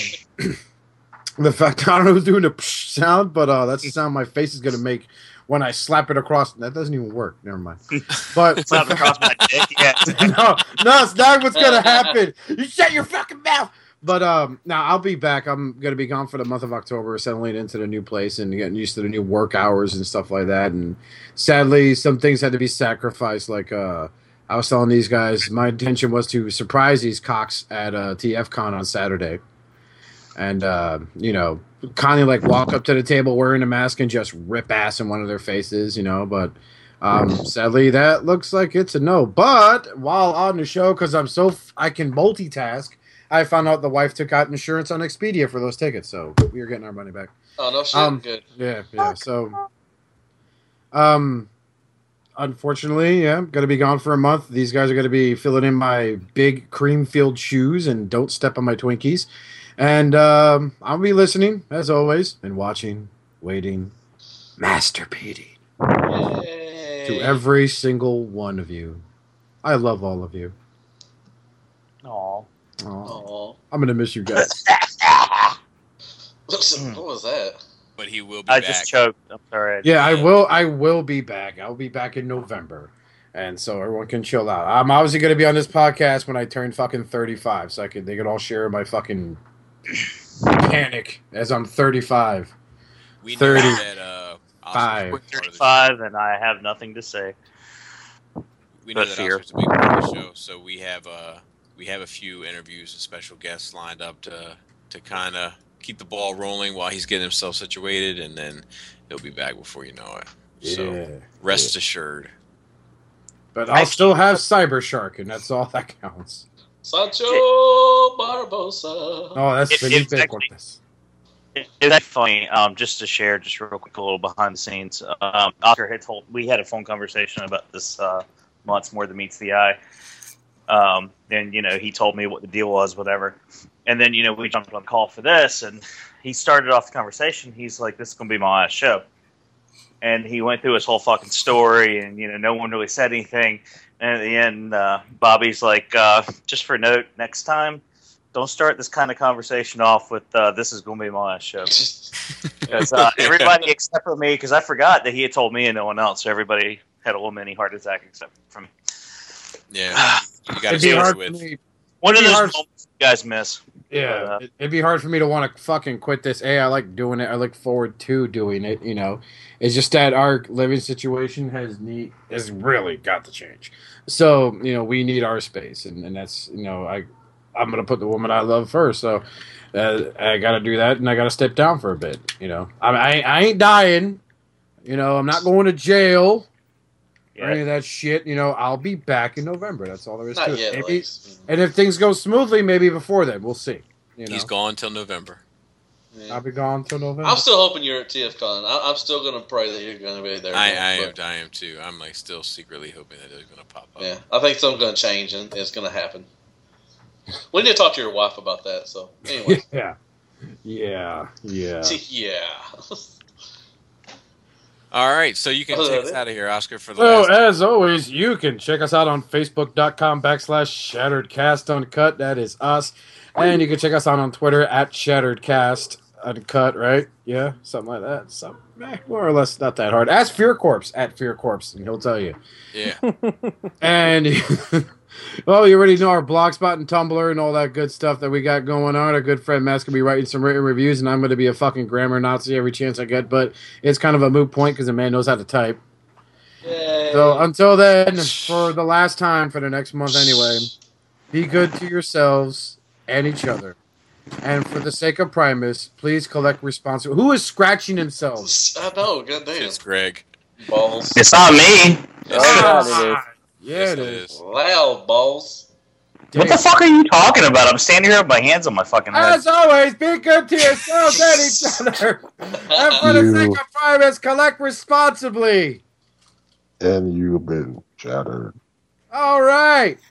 the fact, I don't know who's doing the psh sound, but uh, that's the sound my face is going to make when I slap it across. That doesn't even work. Never mind. But Slap it across my dick. Yeah. no, no, it's not what's gonna happen. You shut your fucking mouth. But um, now I'll be back. I'm gonna be gone for the month of October, settling into the new place and getting used to the new work hours and stuff like that. And sadly, some things had to be sacrificed. Like uh, I was telling these guys, my intention was to surprise these cocks at uh, T F Con on Saturday, and uh, you know, kind of like walk up to the table wearing a mask and just rip ass in one of their faces, you know, but. Um, sadly, that looks like it's a no. But while on the show, because I'm so f- I can multitask, I found out the wife took out insurance on Expedia for those tickets, so we are getting our money back. Oh no shit. Um, Good. Yeah, yeah. So, um, unfortunately, yeah, I'm gonna be gone for a month. These guys are gonna be filling in my big cream-filled shoes and don't step on my Twinkies. And um, I'll be listening as always and watching, waiting, masturbating. To every single one of you. I love all of you. Aw. Aw. Aw. I'm going to miss you guys. What was that? but he will be I back. just choked. I'm sorry. Yeah, I will. I will be back. I'll be back in November, and so everyone can chill out. I'm obviously going to be on this podcast when I turn fucking thirty-five, so I could they could all share my fucking panic as I'm thirty-five. We know thirty. that uh, Oscar's Five. a big part of the show. thirty-five, and I have nothing to say. We know but that fear. Oscar's a big part of the show, so we have uh we have a few interviews and special guests lined up to to kind of keep the ball rolling while he's getting himself situated, and then he'll be back before you know it. So Yeah. rest assured. But I'll still have Cyber Shark, and that's all that counts. Sancho Barbosa. Oh, that's It- Felipe it's actually- Cortez. It- It's actually funny. Um, just to share, just real quick, a little behind the scenes. Um, Oscar had told we had a phone conversation about this uh, months more than meets the eye. Um, and you know, he told me what the deal was, whatever. And then you know, we jumped on the call for this, and he started off the conversation. He's like, "This is gonna be my last show," and he went through his whole fucking story, and you know, no one really said anything. And at the end, uh, Bobby's like, uh, "Just for note, next time, don't start this kind of conversation off with uh, this is going to be my last show." Because uh, everybody except for me, because I forgot that he had told me and no one else, so everybody had a little mini heart attack except for me. Yeah, you got to It'd be deal hard for with. me. One of It'd be those hard- moments you guys miss. Yeah, But, uh, it- it'd be hard for me to want to fucking quit this. A, I like doing it. I look forward to doing it. You know, it's just that our living situation has need has really got to change. So you know, we need our space, and, and that's you know, I I'm gonna put the woman I love first. So uh, I got to do that, and I got to step down for a bit. You know, I I, I ain't dying. You know, I'm not going to jail. Or any Yeah. of that shit, you know, I'll be back in November. That's all there is to Not it. yet, at Maybe- least. and if things go smoothly, maybe before then. We'll see. You know, He's gone till November. Yeah. I'll be gone till November. I'm still hoping you're at T F Con. I, I'm still gonna pray that you're gonna be there. I, I man, am, I am too. I'm like still secretly hoping that it's gonna pop up. but, yeah, I think something's gonna change and it's gonna happen. We need to talk to your wife about that. So anyway, yeah, yeah, yeah. yeah. All right, so you can Oh, take that us is- out of here, Oscar, for the So last. as always, you can check us out on Facebook.com backslash Shattered Cast Uncut. That is us, and you can check us out on Twitter at Shattered Cast Uncut. Right? Yeah, something like that. Some eh, more or less not that hard. Ask Fear Corpse at Fear Corpse, and he'll tell you. Yeah, And well, you already know our Blogspot and Tumblr and all that good stuff that we got going on. Our good friend Matt's gonna be writing some written reviews, and I'm gonna be a fucking grammar Nazi every chance I get. But it's kind of a moot point because the man knows how to type. Yay. So until then, for the last time for the next month anyway, be good to yourselves and each other. And for the sake of Primus, please collect responsibility. Who is scratching himself? I know. Goddamn. it's Greg. Balls. It's not me. Oh, God, it is. Yeah, Yes, it it is. is. Loud balls. What the Damn. fuck are you talking about? I'm standing here with my hands on my fucking head. As always, be good to yourselves and each other. And for the You- sake of Primus, collect responsibly. And you've been shattered. All right.